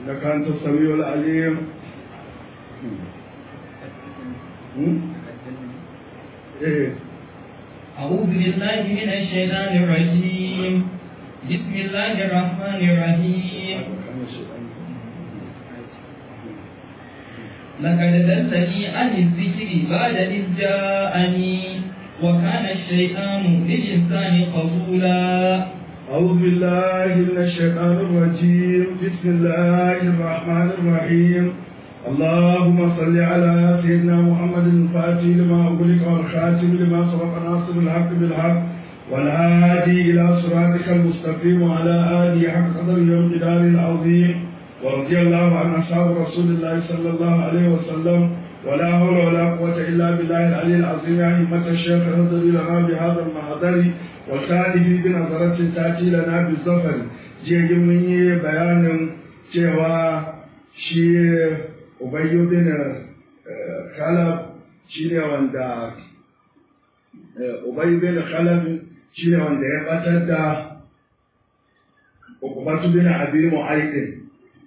إنك أنت السميع العليم. إيه. أعوذ بالله من الشيطان الرجيم. بسم الله الرحمن الرحيم. لقد دلني عن الذكر بعد إذ جاءني وكان الشيطان للإنسان خذولا. أعوذ بالله من الشيطان الرجيم. بسم الله الرحمن الرحيم. اللهم صل على سيدنا محمد الفاتح لما أغلق والخاتم لما سبق ناصر الحق بالحق والهادي إلى صراطك المستقيم وعلى آله حق قدره وامتداره العظيم. ورضي الله عن أصحاب رسول الله صلى الله عليه وسلم ولا حول ولا قوة إلا بالله العلي العظيم. يا أئمة الشيخ انظر لنا بهذا المحضر والتالي بنظرة تأتي لنا بالظفر. جيد مني بيان cewa shi Ubayyu bin Khalaf shine wanda Ubayyu bin Khalaf shine wanda ya batar da Uqbatu bin Abi Mu'ayth.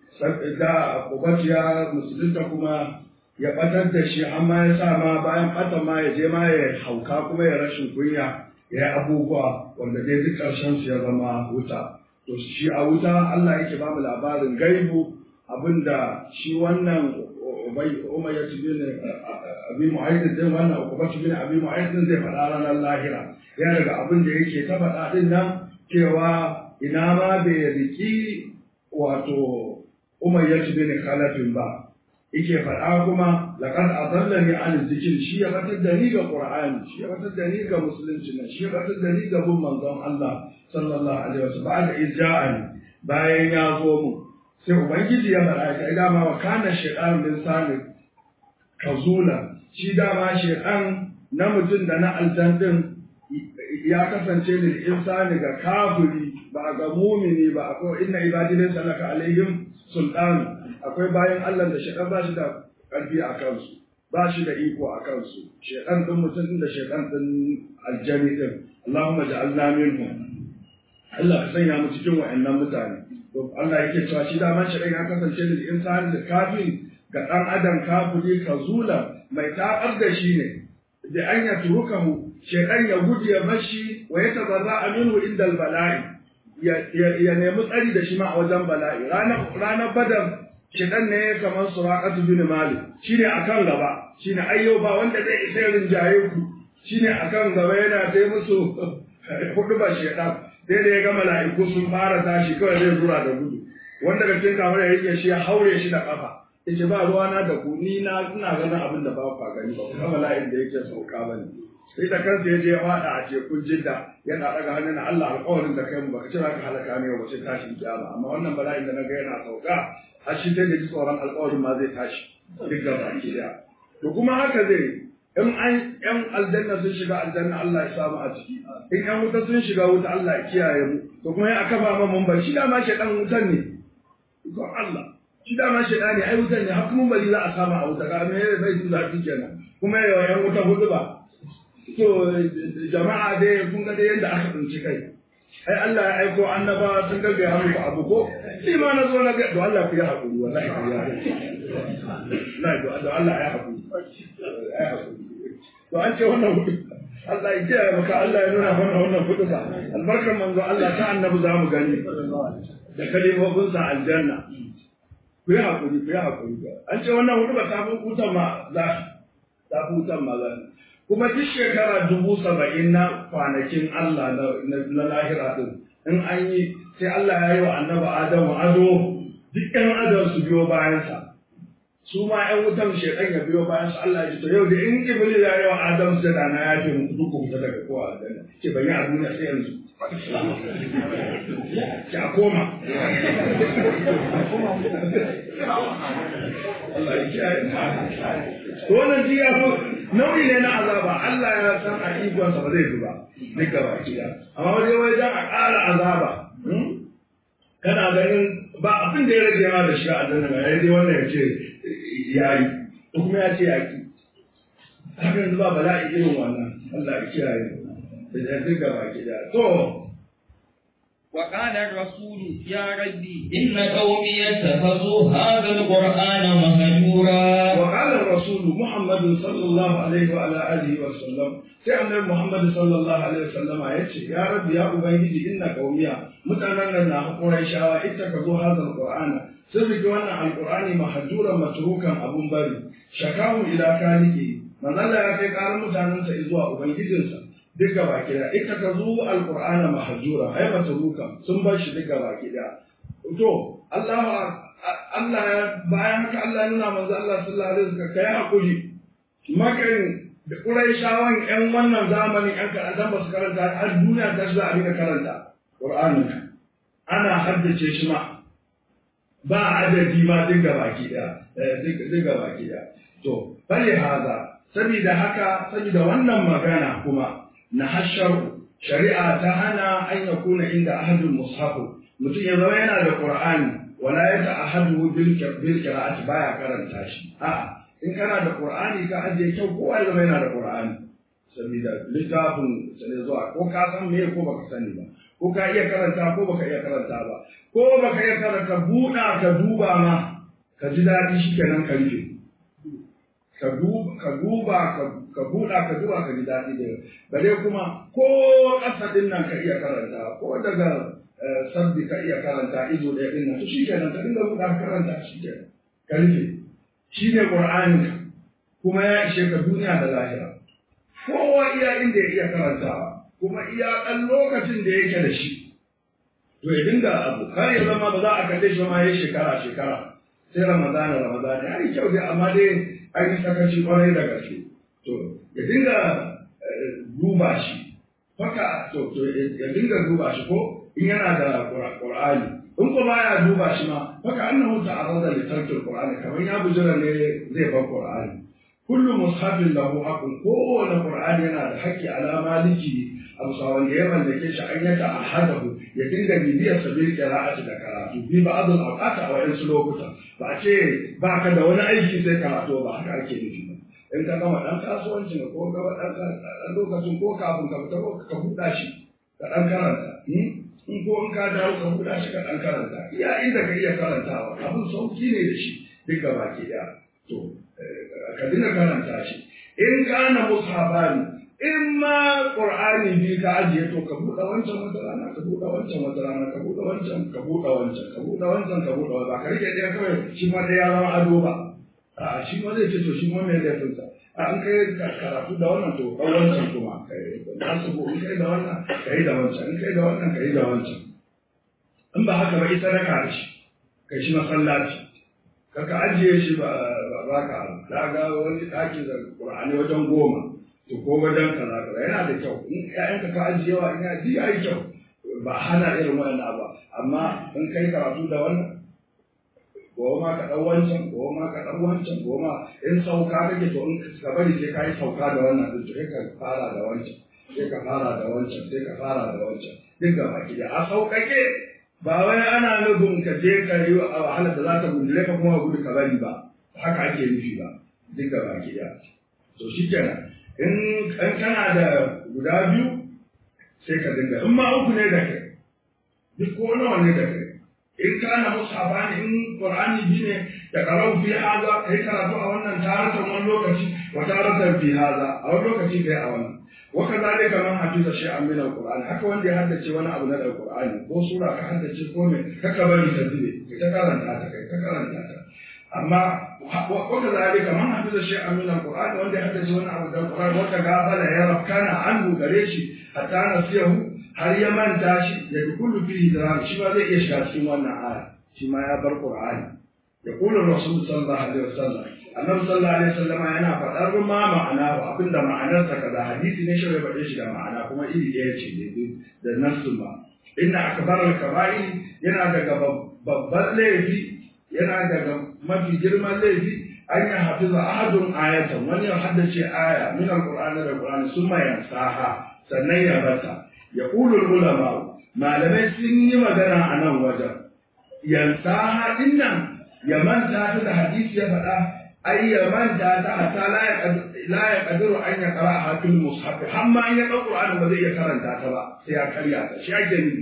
Da Uqbatu ya musulunta kuma ya batar da shi amma ya sa ma bayan bata ma ya je ma ya hauka kuma ya rashin kunya ya abubuwa wanda dai duk ƙarshen su ya zama wuta. To shi a wuta Allah yake ba mu labarin gaibu abinda shi wannan Umayyah bin Abi Mu'ayth din wannan Uqbah bin Abi Mu'ayth din zai faɗa ranar lahira. Ya daga abin da yake ta faɗa din nan cewa ina ma bai riki wato Umayyah bin Khalaf ba. Yake faɗa kuma laqad adallani an zikr, shi ya batar da ni ga Qur'ani, shi ya batar da ni ga musulunci, shi ya batar da ni ga bin manzon Allah sallallahu alaihi wasallam. Ba'da ija'ani, bayan ya zo mu sai ubangiji ya faɗa ta dama wa kana shaytan min sani kazula, shi dama shaytan na mutum da na aljan din ya kasance lil insani ga kafiri ba ga mumini ba. Akwai inna ibadi laysa laka alaihim sultan, akwai bayan Allah da shaytan ba shi da ƙarfi a kansu, ba shi da iko a kansu. Shaytan din mutum din da shaytan din aljani din, Allahumma ja'alna minhum. Allah ka sanya mu cikin wa'annan mutane. To Allah yake cewa shi dama shi ya kasance da insani da kafin ga dan adam kafiri kazula mai tabar da shi ne da an ya turukahu shaytan ya gudu ya bashi wa yatabarra minhu inda albala'i ya nemi tsari da shi ma a wajen bala'i. Ranar Badar shaytan ne kamar Suraqatu bin Malik shine akan gaba, shine ayyo ba wanda zai isa rinjaye ku, shine akan gaba yana dai musu hudu ba shaytan. Sai da ya ga mala'iku sun fara tashi kawai zai zura da gudu, wanda ga cikin kamar ya rike shi ya haure shi da kafa, yace ba ruwana da ku, ni ina ganin abin da ba ku gani ba, kuma mala'in da yake sauka bane. Sai da kansa ya je ya fada a tekun Jidda yana daga hannun Allah, alƙawarin da kai mu baka ce za ka halaka ne ba sai tashin kiyama, amma wannan bala'in da naga yana sauka har shi sai da ji tsoron alƙawarin ma zai tashi duk gaba ki da. To kuma haka zai in ‘yan aljanna sun shiga aljanna Allah ya samu a ciki, in ‘yan wuta sun shiga wuta Allah ya kiyaye mu, to kuma ya aka ba mun bar shi dama shaɗan wutan ne, ikon Allah, shi dama shaɗa ne, ai wutan ne, har mun bari za a samu a wuta, ga me bai ji zafi kenan, kuma ya ‘yan wuta hudu ba. To jama'a dai kun ga dai yadda aka tsinci kai, ai Allah ya aiko annaba sun gaggaya muku abu ko, shi ma na zo na ga, to Allah ku yi haƙuri, wallahi ku yi haƙuri, Allah ya haƙuri. To an ce wannan hudu Allah ya kiyaye maka, Allah ya nuna mana wannan hudu ba albarkar manzo Allah ta annabi za mu gani da kalimomin sa aljanna. Ku yi hakuri an ce wannan hudu ba ta fi hutan ma za kuma duk shekara 70,000 na kwanakin Allah na lahira din in an yi sai Allah ya yi wa annabi Adamu ado, duk ɗan adam su biyo bayansa, su ma ‘yan wutan shekan ya biyo bayan su. Allah ya ce to yau da in Iblis ya yi wa Adam su da na ya ce muku duk ku daga kowa aljanna, ce ban yi a duniya sai yanzu ki a koma. Allah ya kiyaye. To wannan ji ya fi nau'i ne na azaba, Allah ya san a ikonsa ba zai zuba duk gaba ɗaya, amma wajen a ƙara azaba kana ganin ba abin da ya rage ma da shiga aljanna ba, ya dai wannan ya ce yayi kuma ya ce yaki. Haka yanzu ba bala'i irin wannan, Allah ya kiyaye da duk gaba ɗaya. To وقال الرسول يا ربي إن قومي اتخذوا هذا القرآن مهجورا. وقال الرسول محمد صلى الله عليه وعلى آله وسلم سيدنا محمد صلى الله عليه وسلم يقول يا رب يا أبيدي إن قومي متنن قريشا اتخذوا هذا القرآن سرق وانا القرآن مهجورا متروكا أبو بري شكاهم إلى خالقه من الله يكي قال متننسا إذوا أبيدي duka baki da ita ka zo alqur'ana mahjura ai matruka sun bar shi duka baki da to Allah bayan haka Allah nuna manzo Allah sallallahu alaihi wasallam kai hakuri makan da Quraishawan ƴan wannan zamanin ƴan kaɗan ba su karanta har duniya ta za a dinga karanta Qur'ani ana haddace shi ma ba adadi ma duka baki da to bali haza sabida wannan magana kuma na hashar shari'a ta hana an ya kuna inda ahadul mushafu mutum ya zama yana da qur'ani wala ya ta'ahadu bil qira'ati baya karanta shi a in kana da qur'ani ka aje kyau kowa ya zama yana da qur'ani saboda littafin sai zuwa ko ka san me ko baka sani ba ko ka iya karanta ko baka iya karanta ba ko baka iya karanta buɗa ka duba ma ka ji daɗi shikenan ka rufe ka buɗa ka ji daɗi da bare kuma ko ƙasa ɗin nan ka iya karanta ko daga sabbi ka iya karanta ido ɗaya ɗin nan to shi kenan ka dinga buɗa karanta shi kenan ka rufe shi ne ƙur'ani kuma ya ishe ka duniya da lahira kowa iya inda ya iya karantawa kuma iya ɗan lokacin da yake da shi to ya dinga abu kar ya zama ba za a kalle shi ma ya shekara sai ramadana ya yi kyau dai amma dai an yi sakaci kwarai da gaske to ya dinga duba shi haka to ya dinga duba shi ko in yana da qur'ani in ko baya duba shi ma haka annahu ta'arrada li tarki qur'ani kamar ya bujira ne zai bar qur'ani kullu mushafin lahu haqqun kowane qur'ani yana da haƙƙi ala maliki abu sawan da ya mallake shi an yata ahadahu ya dinga bibiyar sabil qira'ati da karatu bi ba'd al-awqat a wayansu lokuta ba a ce ba ka da wani aiki sai karatu ba haka ake nufi ba in ka gama dan kasuwanci ne ko gaba dan lokacin ko kafin ka fita ka buɗa shi ka dan karanta in ko in ka dawo ka buɗa shi ka dan karanta iya inda ka iya karantawa abin sauki ne da shi duka baki daya to ka dinga karanta shi in kana mushabani in ma qur'ani bi ka ajiye to ka buɗe wancan wata rana ka buɗe wancan wata rana ka buɗe wancan ka buɗe wancan ka buɗe wancan ka buɗe ba ka rike ɗaya kawai shi ma da yaran ado ba a shi ma zai ce to shi ma mai laifin sa a an kai karatu da wannan to ɗan wancan kuma kai da su ko in kai da wannan kai da wancan in kai da wannan kai da wancan in ba haka ba ita sadaka da shi kai shi masallaci ka ajiye shi ba ka ga wani ɗaki da qur'ani wajen 10 to ko wajen kaza yana da kyau in ƴaƴanka ka ajiye wa ina ji yayi kyau ba hana irin wannan ba amma in kai karatu da wannan goma ka ɗan wancan goma ka ɗan wancan goma in sauka kake to in ka bari sai ka yi sauka da wannan din to sai ka fara da wancan sai ka fara da wancan sai ka fara da wancan duk ga baki da a sauƙaƙe ba wai ana nufin ka je ka yi a wahalar da za ta gundule ka kuma gudu ka bari ba haka ake nufi ba duk ga baki da to shi kenan in kana da guda biyu sai ka dinga in ma uku ne da kai duk ko nawa ne da kai in kana musabani in qur'ani bi ne da karau fi haza kai karatu a wannan taratan wani lokaci wa taratan fi haza a wani lokaci kai a wannan wa kadhalika man hafiza shay'an min al-qur'ani haka wanda ya haddace wani abu na al-qur'ani ko sura ka haddace ko me kaka bari ta zube ka karanta ta kai ka karanta ta amma وكذلك من حفظ شيئا من القرآن وانت حدث وانا عبد القرآن وتقابل يا رب كان عنه قريشي حتى نسيه هل يمن تاشي يدخل فيه درام شما زي يشكال شما وانا شما يابر القرآن يقول الرسول صلى الله عليه وسلم النبي صلى الله عليه وسلم yana faɗar ma ma'ana ba abinda ma'anarsa kaza hadisi ne shi ya faɗe shi da ma'ana kuma iri ɗaya ce da nasu ba inna akbarul kaba'ir yana daga babban laifi yana daga mafi girman laifi an yi hafiza ahadun ayatan wani ya haddace aya min alqur'ani da qur'ani summa yansaha sannan ya bata ya qulul ulama malamai sun yi magana a nan wajen yansaha dinnan ya manta ta da hadisi ya faɗa ai ya manta ta hatta la ya qadiru an ya qara'a fil mushaf amma in ya ɗau qur'ani ba zai iya karanta ta ba sai ya karya ta shi ake nufi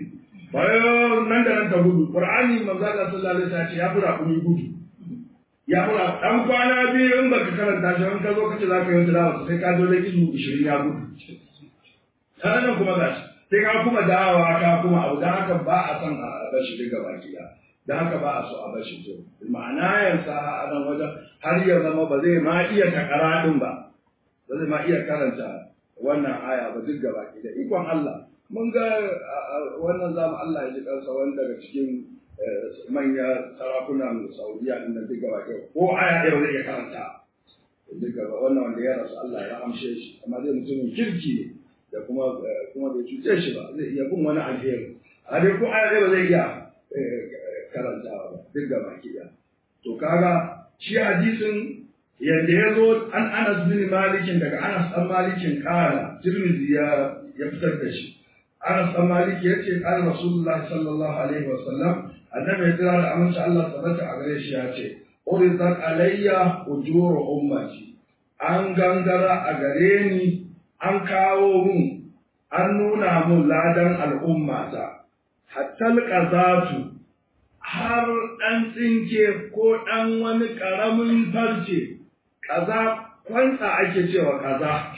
bayan nan da nan ta gudu Qur'ani manzo Allah sallallahu alaihi wasallam ya fura kuni gudu ya fura dan kwana biyu in baka karanta shi in ka zo kace zaka yi tilawa sai ka zo da izu 20 ya gudu sanan kuma gashi sai ka kuma dawowa ka kuma abu dan haka ba a san a bashi daga baki dan haka ba a so a bashi to ma'ana yansa a nan wajen har ya zama ba zai ma iya takara din ba zai ma iya karanta wannan aya ba duk gaba da ikon Allah mun ga wannan zamu Allah ya ji kansa wanda daga cikin manya sarakunan Saudiya din da duk gaba ko aya ɗaya ba zai iya karanta duk gaba wannan wanda ya rasu Allah ya amshe shi amma zai mutumin kirki ne da kuma bai cuce shi ba zai iya bin wani alheri a dai ko aya ɗaya ba zai iya karantawa ba duk gaba to kaga shi hadisin yadda ya zo an Anas bin Malikin daga Anas ɗan Malikin ƙara Tirmidhi ya fitar da shi Anas ɗan Maliki ya ce ƙara Rasulullahi sallallahu alaihi wa sallam annabi ya tsira da aminci Allah tabbata a gare shi ya ce uridat alayya ujuru ummati an gangara a gare ni an kawo mun an nuna mun ladan al'ummata hatta alqazatu har ɗan tsinke ko ɗan wani ƙaramin farce kaza kwanta ake cewa kaza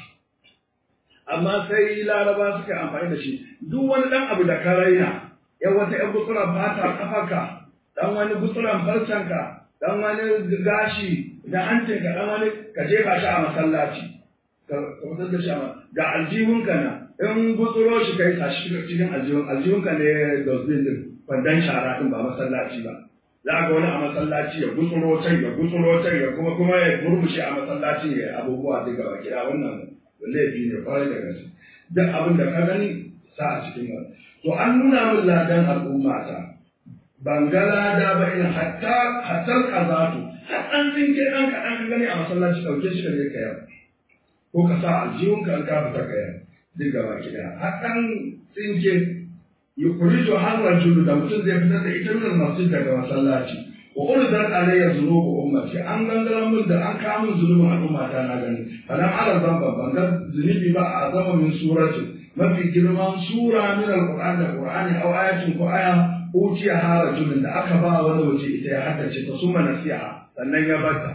amma sai laraba suka amfani da shi duk wani dan abu da ka raina yan wata yan gutsuran fata kafarka dan wani gutsuran farcenka dan wani gashi da hancinka dan wani ka jefa shi a masallaci ka fitar da shi ga aljihunka na in gutsuro shi kai tashi cikin aljihunka ne dosbin din kwandan shara din ba masallaci ba za ga wani a masallaci ya gutsuro can ya kuma ya murmushe a masallaci ya abubuwa duk gaba kira wannan laifi ne kwarai da gaske duk abin da ka gani sa a cikin wani to an nuna min ladan al'umma ta ban ga lada ba in hatta kazatu har an tsinke ɗan kaɗan ka gani a masallaci ɗauke shi ka je ka yau ko ka sa aljihunka an ka fita ka yau duk gaba kira har ɗan tsinke yukurijo har rajulu da mutum zai fitar da ita min masjid daga masallaci wa urdat alayya dhunubu ummati an gangaran min da an kawo min zunubin al'umma ta na gani fadan ala zamba ban ga zunubi ba a zama min surati mafi girman sura min alquran da qur'ani aw ayatin ko aya utiya ha rajulun da aka ba wani wace ita ya haddace ta summa nasiha sannan ya bata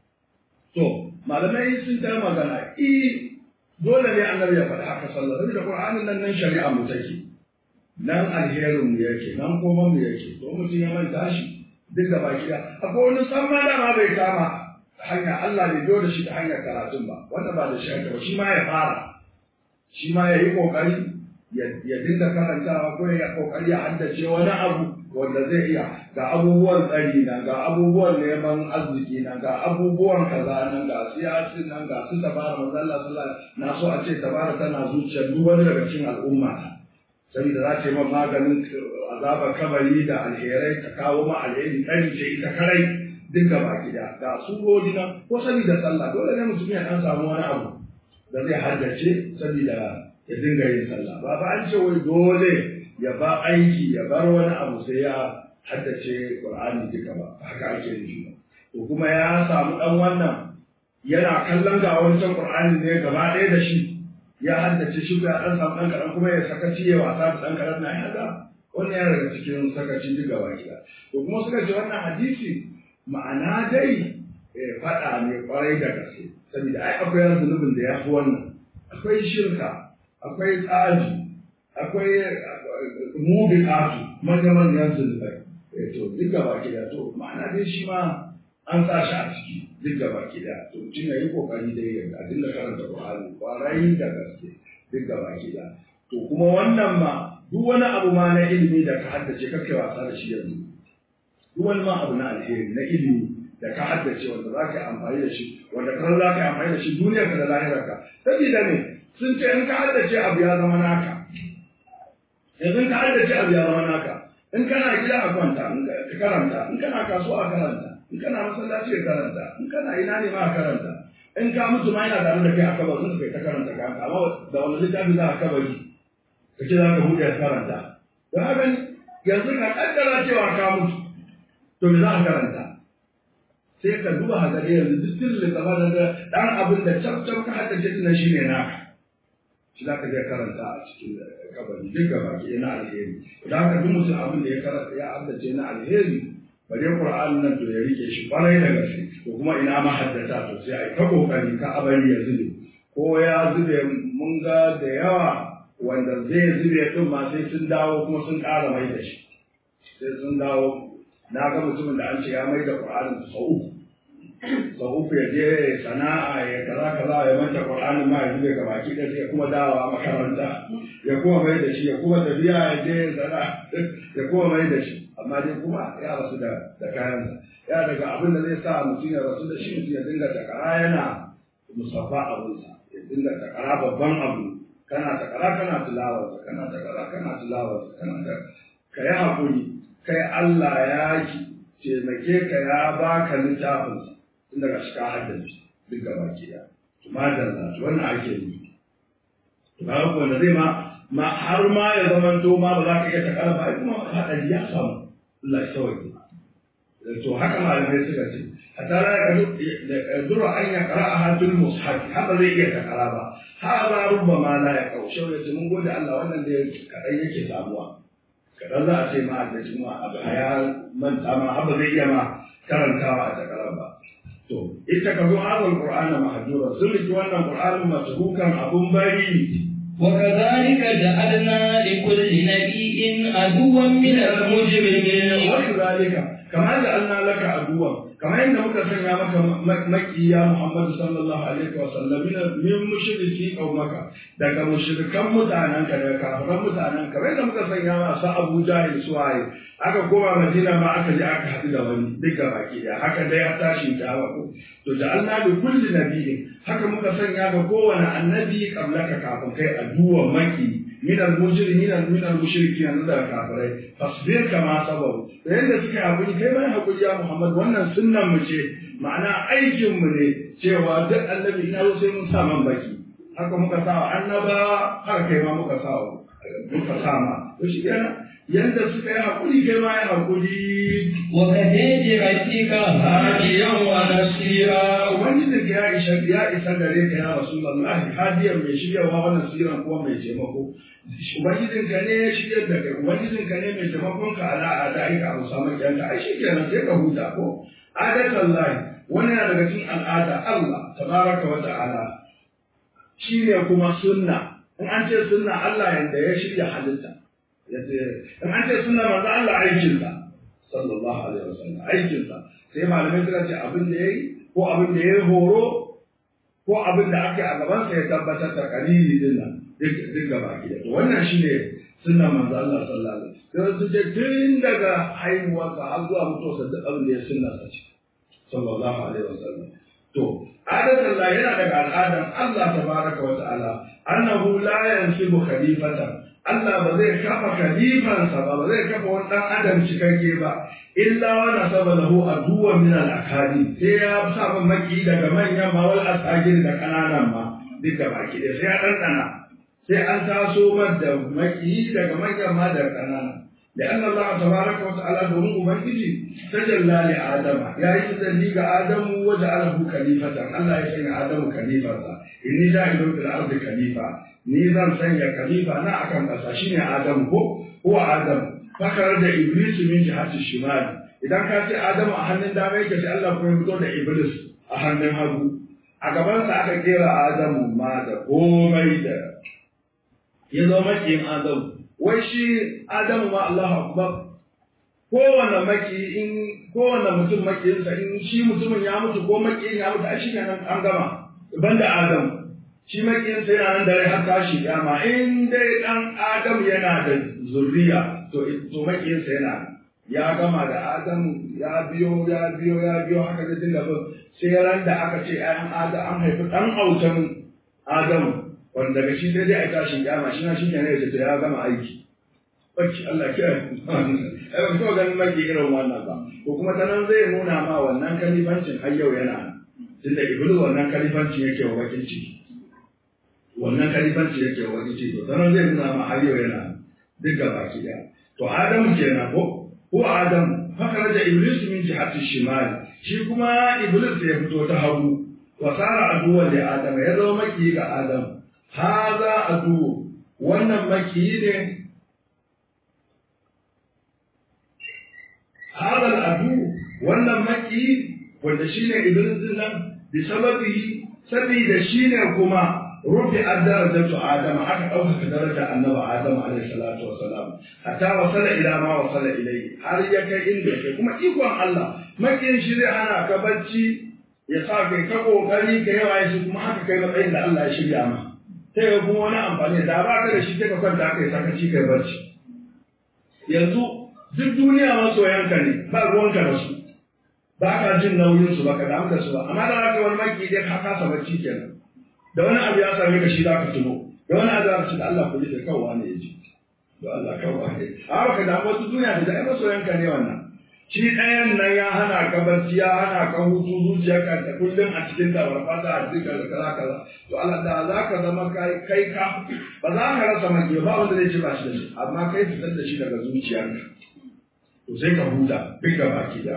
to malamai sun ta magana dole ne annabi ya faɗi haka sallallahu alaihi wasallam da qur'anin nan shari'a mu take nan alherin mu yake nan kuma mu yake to mutum ya manta shi duk da baki da akwai wani san ma dama bai kama hanya Allah bai biyo da shi ta hanyar karatun ba wanda ba da shi ba shi ma ya fara shi ma ya yi kokari ya dinga karantawa ko ya kokari ya haddace wani abu wanda zai iya ga abubuwan tsari nan ga abubuwan neman arziki nan ga abubuwan kaza nan ga siyasi nan ga su tabara manzo Allah sallallahu alaihi na so a ce tabara tana zuciyar duk wani daga cikin al'umma saboda za ta yi ma maganin azabar kabari da alherai ta kawo ma alheri tsari ce ita karai duk gaba gida ga surori nan ko saboda sallah dole ne mutum ya dan samu wani abu da zai haddace saboda ya dinga yin sallah ba an ce wai dole ya ba aiki ya bar wani abu sai ya haddace Qur'ani duka ba haka ake nufi to kuma ya samu dan wannan yana kallon ga wancan Qur'ani ne gaba ɗaya da shi ya haddace shi ya dan samu dan kadan kuma ya sakaci ya wasa da dan kadan na haka wannan ya daga cikin sakaci duk gaba ɗaya to kuma suka ce wannan hadisi ma'ana dai faɗa ne kwarai da gaske saboda ai akwai zunubin da ya fi wannan akwai shirka akwai tsaji akwai mubiqatu manyan zunubai to duk gaba ɗaya to ma'ana dai shi ma an sa shi a ciki duk gaba ɗaya to mutum ya yi kokari dai a dinga karanta Qur'ani kwarai da gaske duk gaba ɗaya to kuma wannan ma duk wani abu ma na ilimi da ka haddace kake wasa da shi yanzu duk wani ma abu na alheri na ilimi da ka haddace wanda za ka yi amfani da shi wanda kan za ka yi amfani da shi duniyar ka da lahirar ka sabida ne sun ce in ka haddace abu ya zama naka yanzu in ka haddace abu ya zama naka in kana gida a kwanta ka karanta in kana kasuwa a karanta in kana masallaci ka karanta in kana ina ne ma a karanta in ka mutu ma yana tare da kai a kabarin kai ta karanta ka amma da wani littafi za a kabari ka ce za ka buɗe ka karanta don haka yanzu ka kaddara cewa ka mutu to me za a karanta sai ka duba hadari yanzu duk littafin da dan abin da cap ka haddace din shi ne naka shi za ka je karanta a cikin kabari duk gaba ke na alheri da haka duk mutum abin da ya karanta ya haddace na alheri bare Qur'an nan to ya rike shi kwarai da gaske to kuma ina mahaddata to sai ai ta kokari ka abari ya zube ko ya zube mun ga da yawa wanda zai zube din ma sai sun dawo kuma sun ƙara mai da shi sai sun dawo na ga mutumin da an ce ya mai da Qur'anin sau uku ya je sana'a ya kaza ya manta Qur'anin ma ya zube ga baki da sai kuma dawowa makaranta ya kuma mai da shi ya kuma tafiya ya je sana'a ya kuma mai da shi amma dai kuma ya rasu da kayansa ya daga abin da zai sa mutum ya rasu da shi mutum ya dinga takara yana musaffa abinsa ya dinga takara babban abu kana takara kana tilawarsa kana takara kana tilawarsa ka yi haƙuri kai Allah ya taimake ka ya baka littafinsa tun daga shi ka haddace duk gaba ke ya madalla wannan ake yi ba wanda zai ma har ma ya zamanto ma ba za ka iya takara ba kuma haɗari ya samu Allah ya sauke to haka malamai suka ce hatta la yadurru an yaqra'a hadul mushaf haka zai iya takara ba hada rubbama la yaqau shawya mun gode Allah wannan da kadan yake samuwa kadan za a ce ma da kuma abu haya manta ma haba zai iya ma karantawa a takara ba to ita ka zo hadal qur'ana mahjura sun ji wannan qur'anin masbukan abun bari وكذلك جعلنا لكل نبي عدوا من المجرمين وكذلك كما جعلنا لك عدوا كما إن مكسن مك مكي يا محمد صلى الله عليه وسلم من مشركي قومك daga mushrikan mutanenka da kafiran mutanenka bai da muka sanya masa Abu Jahil suwaye aka koma Madina ma aka je aka haɗu da wani duka baki da haka dai ya tashi ta ko to ja'alna li kulli nabiyyin haka muka sanya ga kowane annabi kablaka kafin kai addu'a maki min al-mujrimin min al-mushrikin da kafirai fasbir kama sabaru yanda suka hakuri kai mai hakuri ya Muhammad wannan sunnan mu ce ma'ana aikin mu ne cewa duk annabi ina sai mun sa man baki haka muka sa annaba haka kai ma muka sa ma to shi kenan yanda suka yi hakuri kai ma ya hakuri wa kadeji ratika hadiyan wa nasira wani da ya isa gare ka ya Rasulullah hadiyan mai shiryawa wa nasiran kuma mai taimako ubangijin ka ne shiryar da kai ubangijin ka ne mai taimakon ka ala adaika abu samu kyanka ai shi kenan sai ka huta ko adatan lahi wani na daga cikin al'ada Allah tabaraka wa ta'ala shi ne kuma sunna in an ce sunna Allah yanda ya shirya halitta in an ce sunna manzo Allah aikinsa sallallahu alaihi wasallam aikinsa sai malamai suka ce abin da yayi ko abin da yayi horo ko abin da ake a gaban sa ya tabbatar da kalili din nan duk gaba ki to wannan shine sunna manzo Allah sallallahu alaihi wasallam sai su tun daga haihuwarsa har zuwa mutuwarsa duk abin da ya sunna sa ce sallallahu alaihi wasallam to adatan Allah yana daga al'adan Allah tabaraka wa ta'ala annahu la yansibu khalifatan Allah ba zai kafa khalifansa ba zai kafa wani dan adam cikakke ba illa wa nasaba lahu aduwa min al-akadi sai ya sa maki daga manyan mawal asagir da kananan ma duka baki da sai ya dandana sai an taso mar da maki daga manyan ma da kananan لأن الله تبارك وتعالى دون أبنجي تجلى لآدم يا إذن آدم وجعله خليفة الله يسمى آدم خليفة إني جاعل في الأرض خليفة نيزان سنيا خليفة أنا أكن أساشيني آدم هو آدم فخرج إبليس من جهة الشمال إذا كانت آدم أهل دامي كسي الله كون يقول إبليس أهل هبو أكبر سأكير آدم ماذا قومي ده يزوم آدم wai shi Adamu ma Allahu Akbar kowane mutum makiyinsa in shi mutumin ya mutu ko makiyin ya mutu a shi kenan an gama banda Adamu shi makiyinsa yana nan da rai har tashi kiyama in dai dan Adamu yana da zuriya to makiyinsa yana ya gama da Adamu ya biyo haka da dinga bin sai ran da aka ce ayan Adamu an haifi dan autan Adamu wanda daga shi sai dai a tashin kiyama shi na shi ne ya ce ya gama aiki bacci Allah ya ai ba so ganin maki irin wannan ba ko kuma tanan zai nuna ma wannan kalifancin har yau yana tunda ibnu wannan kalifancin yake wa wakilci wannan kalifancin yake wa wakilci to tanan zai nuna ma har yau yana duk baki da to Adamu kenan ko Adamu fakara da Iblis min jihati shimal shi kuma Iblis ya fito ta hagu wa sara aduwa da Adam ya zama maki ga Adam haza adu wannan makiyi ne hadal adu wannan makiyi wanda shine iblis din nan bi sababihi sabida shine kuma rufi darajatu adam aka dauka daraja annabi adam alayhi salatu wassalam hatta wasala ila ma wasala ilayhi har ya kai inda kai kuma ikon Allah makiyin shi zai hana ka bacci ya sa kai ka kokari ka yawa shi kuma haka kai matsayin da Allah ya shirya ma sai ya kuma wani amfani da ba ka da shi sai ka kwanta kai sakaci kai barci yanzu duk duniya masoyanka ne ba ruwanka da su ba ka jin nauyin su ba ka damu da su ba amma da haka wani maki dai ka kasa barci kenan da wani abu ya same ka shi za ka tuno da wani abu ya ce da Allah ku ji da kawwa ne ya ji to Allah kawwa ne amma ka damu wasu duniya da ai masoyanka ne wannan shi ɗayan nan ya hana ka barci ya hana ka hutu zuciyarka da kullum a cikin tabarfata a cikin kaza kaza to Allah da za ka zama kai ka ba za ka rasa maki ba wanda zai ci ba shi da shi amma kai fitar da shi daga zuciyarka to sai ka huta duk ga baki da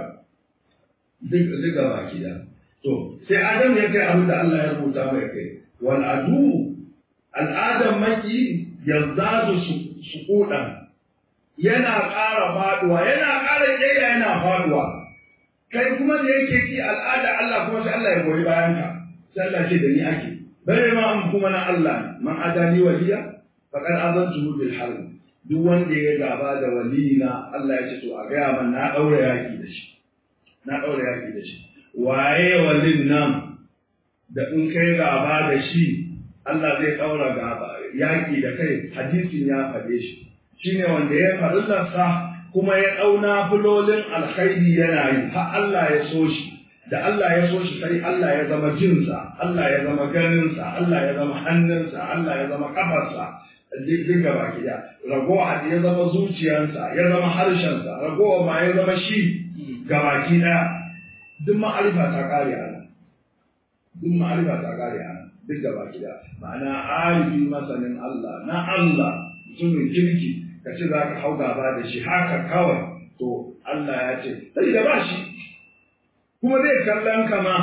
duk ga baki da to sai Adam ya kai abin da Allah ya rubuta mai kai wal adu al adam maki yazdadu suqudan yana ƙara faduwa yana ƙara ƙiyayya yana faduwa kai kuma da yake ki al'ada Allah kuma sai Allah ya goyi bayan ka sai Allah ce da ni ake bare ma an kuma na Allah man adani waliya faqad azantuhu bil harb duk wanda ya gaba da walina Allah ya ce to a ga man na daura yaki da shi na daura yaki da shi waye walin nan da in kai gaba da shi Allah zai daura gaba yaki da kai hadisin ya fade shi shine wanda ya farillarsa kuma ya ɗauna fulolin alkhairi yana yi har Allah ya so shi da Allah ya so shi sai Allah ya zama jinsa Allah ya zama ganinsa Allah ya zama hannunsa Allah ya zama kafarsa duk gaba ki da ragowa ya zama zuciyarsa ya zama harshensa ragowa ma ya zama shi gaba ki da duk ma'arifa ta kare ana duk ma'arifa ta kare ana duk gaba ki da ma'ana alifi masanin Allah na Allah mutumin kirki ka ce za ka hau gaba da shi haka kawai to Allah ya ce sai da ba shi kuma zai kallon ka ma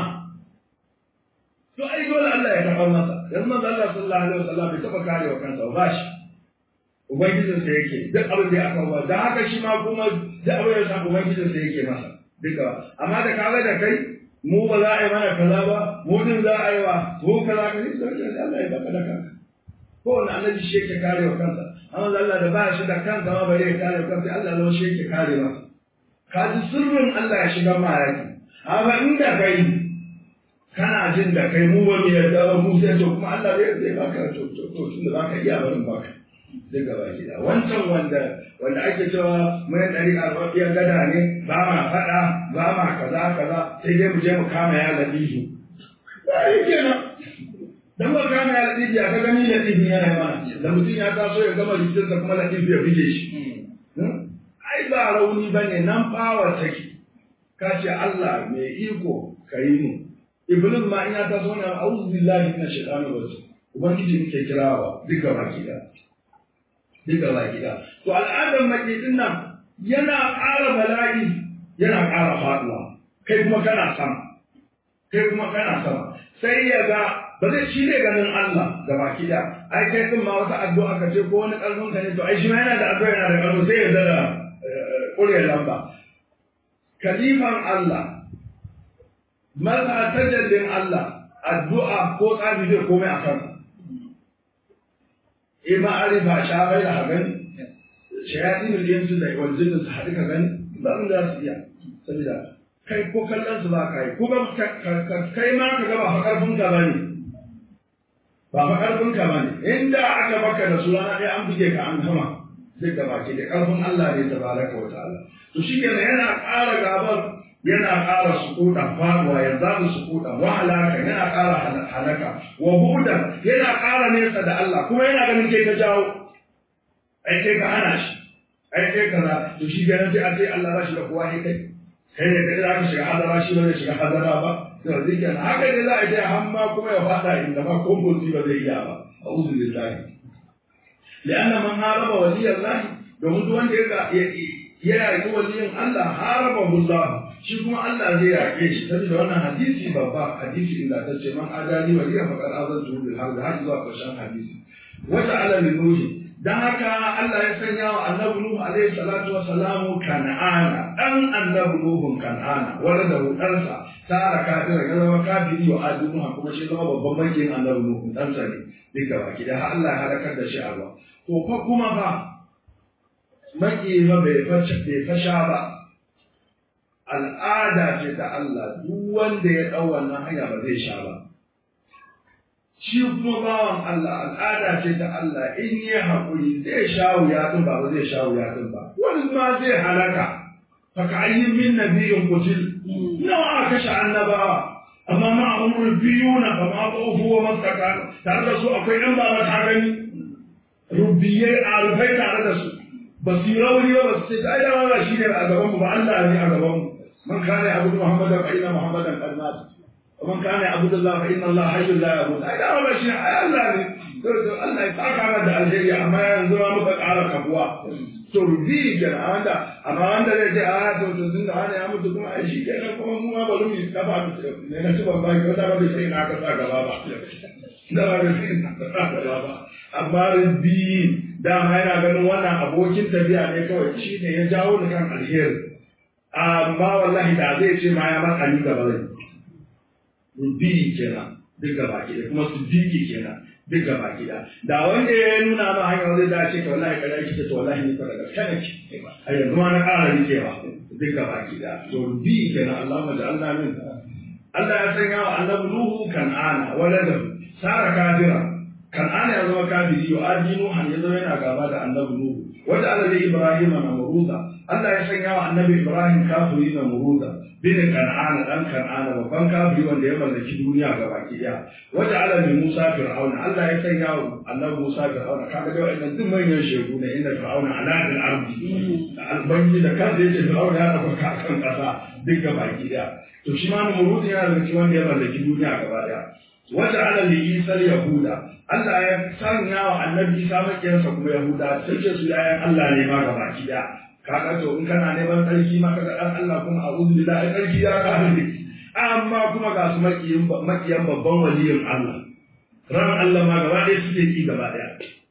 to ai dole Allah ya taɓa masa yanzu manzo Allah sallallahu alaihi wasallam bai taɓa kare wa kansa ba shi ubangijin sa yake duk abin da aka ba da haka shi ma kuma duk abin da sa ubangijin sa yake masa duka amma da kaga da kai mu ba za a yi mana kaza ba mu din za a yi wa mu kaza ka yi sai Allah ya baka da kanka ko wani annabi shi yake kare wa kansa amma Allah da ba shi da kansa ma bare ya kare kansa Allah lawa shi yake kare masa kaji sirrin Allah ya shiga ma yaki amma inda kai kana jin da kai mu ba mu yarda ba mu sai to kuma Allah zai baka to tunda baka iya barin baka zai gaba gida wancan wanda ake cewa mai dari arba'iyar gada ne ba ma fada ba ma kaza sai dai mu je mu kama ya ladifu sai kenan dan ba kana ya ladifi aka gani ladifi yana mana da mutum ya taso ya gama rikicinsa kuma ladifi ya bige shi ai ba rauni bane nan fawa take ka ce Allah mai iko kai mu iblis ma in ya taso na a'udhu billahi minash shaitanir rajim ubangiji muke kirawa duka baki da to al'adar makidin nan yana ƙara bala'i yana ƙara faduwa kai kuma kana sama sai ya ga ba zai shi ne ganin Allah da baki da ai kai din ma wata addu'a ka ce ko wani kalmun ka ne to ai shi ma yana da addu'a yana da kalmu sai ya zara ƙure lamba kalifan Allah maza tajallin Allah addu'a ko tsafi zai komai a kansa ma'arifa shafai da gani shayatin al-insu da waljin su haɗu ka gani ba mun da su iya saboda kai ko kallon su ba kai ko ba kai ma ka ga ba karfin ka bane ba fa karfin ka bane inda aka baka da suna dai an buge ka an gama sai ga baki da karfin Allah ne tabaraka wa ta'ala to shikenan yana ƙara gabar yana ƙara sukuɗa faruwa ya zaɓi sukuɗa wa halaka yana ƙara halaka wa buɗa yana ƙara nesa da Allah kuma yana ganin kai ka jawo ai kai ka hana shi ai kai kaza to shi ganin sai a ce Allah ba shi da kowa ne kai ne kai za ka shiga hadara shi ba zai shiga hadara ba to zikin haka ne za a je hamma kuma ya faɗa inda ba ko ba zai iya ba a'udhu billahi li'anna man haraba waliyallahi domin duk wanda ya yi waliyin Allah haraba Allah shi kuma Allah zai yake shi saboda wannan hadisi babba hadisi inda ta ce man adani waliya faqad azantu bil harb har zuwa ƙarshen hadisi wata ala nuhi dan haka Allah ya sanya wa annabi Nuhu alaihi salatu wa salamu Kan'ana dan annabi Nuhu Kan'ana wanda da ɗansa tara kafira ya zama kafiri wa adunuha kuma shi zama babban bankin annabi Nuhu ɗansa ne duka baki da Allah ya halakar da shi a ruwa to fa kuma fa maki ba bai fasha ba al'ada ce ta Allah duk wanda ya ɗau wannan hanya ba zai sha ba shi kuma bawan Allah al'ada ce ta Allah in yi haƙuri zai sha wuya ɗin ba zai sha wuya ɗin ba wani ma zai halaka faka ayyin min nabiyin kutil nawa aka kashe annabawa amma ma a umar biyu na ba ma ƙofu wa masaka tare da su akwai ɗan ba ta gani rubiyai a rufai tare da su ba su yi rauni ba su ce ta yi ba shi ne a gabanmu ba Allah ne a gabanmu man kane abu Muhammadan fa inna Muhammadan qad mat ومن كان يعبد الله فإن الله حي لا يموت أي لا ولا شيء الله الله يتاكا da alheri amma yanzu ma muka ƙara kafuwa to rubi kenan amma wanda zai ce a to tun da ana ya mutu kuma ai shi kenan kuma mu ma bari mu kafa ne na ci ban baki wata ba sai na ka sa gaba ba da ba sai na ka sa gaba ba amma rubi da ma yana ganin wannan abokin tafiya ne kawai shi ne ya jawo da kan alheri amma wallahi da zai ce ma ya maka ni gaba zai rubi kenan duk gaba ki da kuma siddiqi kenan duk gaba ki da wanda ya nuna ma hanyar zai dace ka wallahi kada ki to wallahi ni fara gaskiya ki ai yanzu ma na ƙara rikewa duk gaba ki da to rubi kenan Allahumma ja'alna min Allah ya sanya wa annabi Nuhu Kan'ana waladan sara kafira Kan'ana ya zama kafiri yo adinu han ya zama yana gaba da annabi Nuhu wanda Allah Ibrahim na muruza Allah ya sanya wa annabi Ibrahim kafiri na muruza bin Kan'ana dan Kan'ana babban kafiri wanda ya mallaki duniya gabaki daya wata ala bi Musa Fir'auna Allah ya sanya wa annabi Musa Fir'auna kaga da wannan duk manyan shegu ne inda Fir'auna ala al ardi albanji da kansa yace Fir'auna ya dauka kan kasa duk gabaki daya to shi ma murudi yana da wanda ya mallaki duniya gaba daya wata ala li Isa Yahuda Allah ya sanya wa annabi Isa makiyansa kuma Yahuda sai su yayan Allah ne ma gabaki daya kaga to in kana neman tsarki ma kaga dan Allah kuma a'udhu billahi tsarki ya kafiri amma kuma ga su makiyan babban waliyin Allah ran Allah ma gaba ɗaya suke ki gaba ɗaya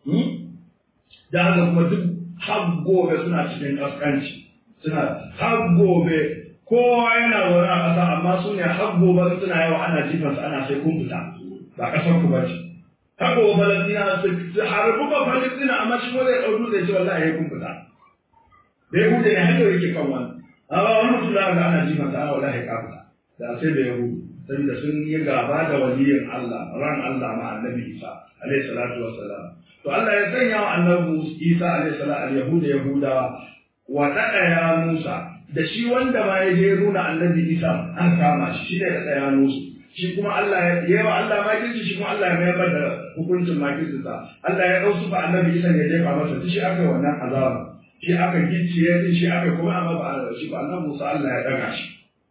da haka kuma duk har gobe suna cikin kaskanci suna har gobe kowa yana zaune a ƙasa amma su ne har gobe suna yawa ana jifansu ana sai kun fita ba ƙasar ku bace har gobe Falastina su harbu ba Falastina amma shi wanda ya ɗau dutse ce wallahi ya kun fita da Yahudu ne haka yake kan wani amma wani mutum da ga ana ji masa ana wallahi kafa da sai da Yahudu saboda sun yi gaba da waliyin Allah ran Allah ma annabi Isa alaihi salatu wassalam to Allah ya sanya wa annabi Isa alaihi salatu Yahuda wa ya Musa da shi wanda ma ya je nuna annabi Isa an kama shi ne da ya Musa shi kuma Allah ya yi wa Allah makirci shi kuma Allah ya mayar da hukuncin makircinsa Allah ya ɗau sufa annabi Isa ya jefa masa shi aka wannan azaba shi aka gicciye shi aka kuma amma ba shi ba annabi Musa Allah ya daga shi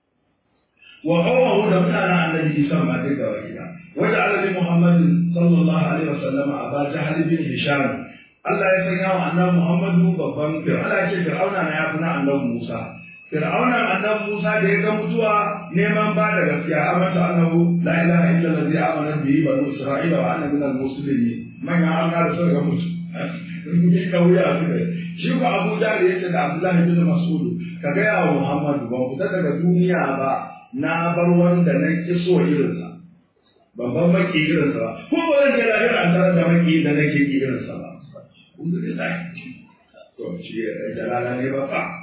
wa qawmuhu da mutana annabi Isa ma dai da wajina wanda annabi Muhammad sallallahu alaihi wasallam Aba Jahl bin Hisham Allah ya sanya wa annabi Muhammadu babban fir'auna ya ce fir'auna na ya fi na annabi Musa fir'auna annabi Musa da ya ga mutuwa neman ba da gaskiya amanta annabi la ilaha illa allazi amana bihi banu isra'ila wa ana minal muslimin man ya Allah da sai ga mutu ni kauya su shi ko Abu Jahl yace da Abdullah bin Mas'ud ka ga ya Muhammadu ba ku daga duniya ba na bar wanda na kiso irinsa babban maki irinsa ba ko ba zan ga lahira an tarar da maki da nake irinsa ba kun da dai to shi jalala ne ba fa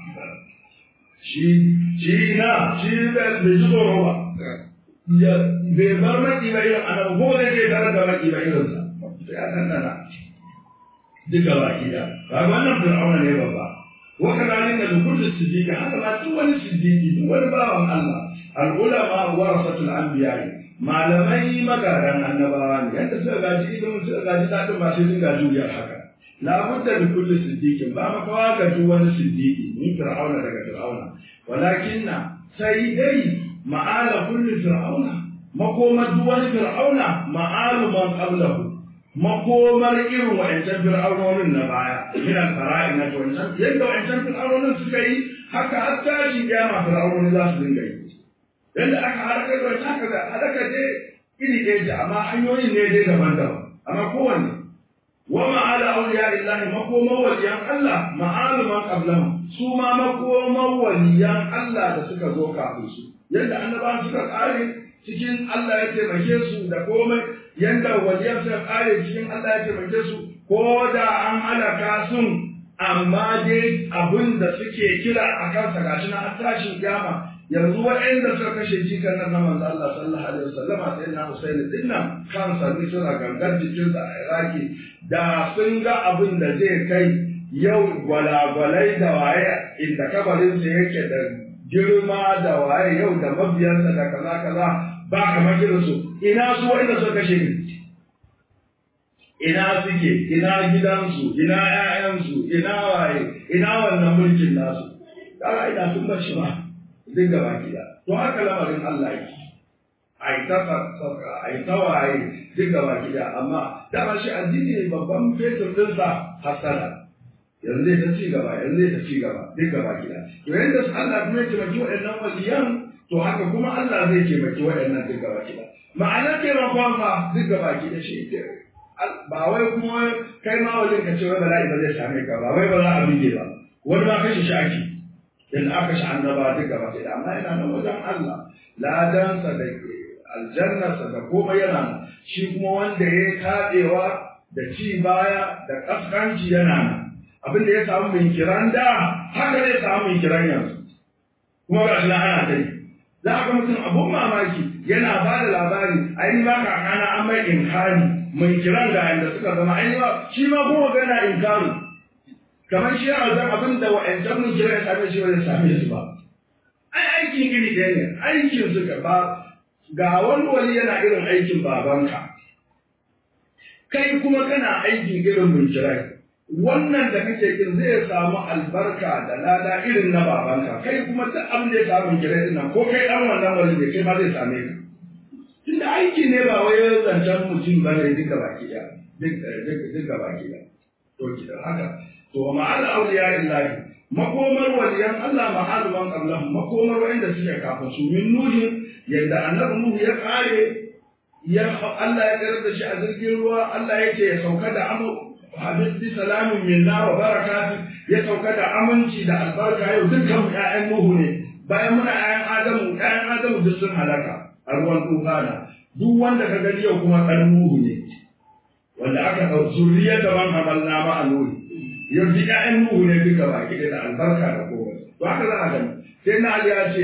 shi bai ji tsoro ba ya bai bar maki ba irin ana ko zai ke tarar da maki ba irinsa ya tantana duka baki da ba wannan fir'auna ne babba wa kadalika da kullu siddiqi haka ma duk wani siddiqi duk wani bawan Allah al-ulama warasatul anbiya malamai magaran annabawa ne yadda suka gaji ilimin suka gaji dadin ba sai sun gaji wuyar haka la budda da kullu siddiqi ba ma kawa ga duk wani siddiqi ni fir'auna daga fir'auna walakinna sai dai ma'ala kullu fir'auna makoma duk wani fir'auna ma'alu man qablahu makomar irin wa'ancan fir'aunonin na baya min al-fara'ina to wancan yadda wa'ancan fir'aunonin suka yi haka har tashi kiyama fir'aunonin za su dinga yi yadda aka halaka da haka da halaka dai iri ɗaya ce amma hanyoyin ne dai daban-daban amma kowanne wa ma'ala awliya illahi makomar waliyan Allah ma'alu man qablahum su ma makomar waliyan Allah da suka zo kafin su yadda annabawan suka kare cikin Allah ya taimake su da komai yanda waliyan suka kare cikin Allah ya taimake su ko da an halaka sun amma dai abin da suke kira a kansa gashi na tashin kiyama yanzu waɗanda suka kashe jikan nan na manzo Allah sallallahu alaihi wasallam sai na Husaini dinnan kansa ne suna gangar jikin sa a Iraki da sun ga abin da zai kai yau gwalagwalai da waye inda kabarin sa yake da girma da waye yau da mabiyansa da kaza kaza ba kamar irin su ina su wanda suka kashe ni ina suke ina gidansu ina ƴaƴansu ina waye ina wannan mulkin nasu kaga ina sun bar shi ba duk gaba gida to haka lamarin Allah yake ai ta saka ai ta waye duk gaba gida amma da ba shi addini babban fetur din sa hasana yanzu ta ci gaba yanzu ta ci gaba duk gaba gida to yanda Allah kuma ya taimaki waɗannan waliyan to haka kuma Allah zai taimaki waɗannan duk gaba gida ma'anar taimakon fa duk gaba gida shi ba wai kuma kai ma wajen ka ce wai bala'i ba zai same ka ba wai ba za a bige ba wani ma kashe shi ake in aka shi annaba duk gaba gida amma yana nan wajen Allah ladansa da aljannarsa da komai yana nan shi kuma wanda ya taɗewa da ci baya da ƙasƙanci yana nan abin da ya samu min kiran da haka zai samu min kiran yanzu kuma ga shi ana dai za ka mutum abun mamaki yana ba da labari ai ba ka kana an mai inkari mai kiran ga yanda suka zama ai ba shi ma kuma ga yana inkari kamar shi yana zan abin da wa'ancan mun kira ya same shi ba zai same su ba ai aikin iri ɗaya ne aikin suka ba ga wani wani yana irin aikin babanka kai kuma kana aikin irin mun kirai wannan da kake kin zai samu albarka da lada irin na babanka kai kuma duk abin da ya samu kirai din nan ko kai dan wannan wani ne kai ma zai same ka tunda aiki ne ba wai zancen mutum ba ne duka baki da duka baki da to kida haka to ma'al awliya illahi makomar waliyan Allah ma'al man qablahum makomar wanda suke kafin su min nuhi yadda annabi nuhu ya kare ya Allah ya karar da shi a jirgin ruwa Allah yake ya sauka da habibti salamun minna wa barakatu ya sauka da aminci da albarka yau dukkan ƴaƴan nuhu ne bayan muna ƴaƴan adamu duk sun halaka a ruwan tufana duk wanda ka gani yau kuma ɗan nuhu ne wanda aka ɗau zuriya da man hamalna ma a nuhu yau duk ƴaƴan nuhu ne duka baki da albarka da kowa to haka za a gani sai na Ali ya ce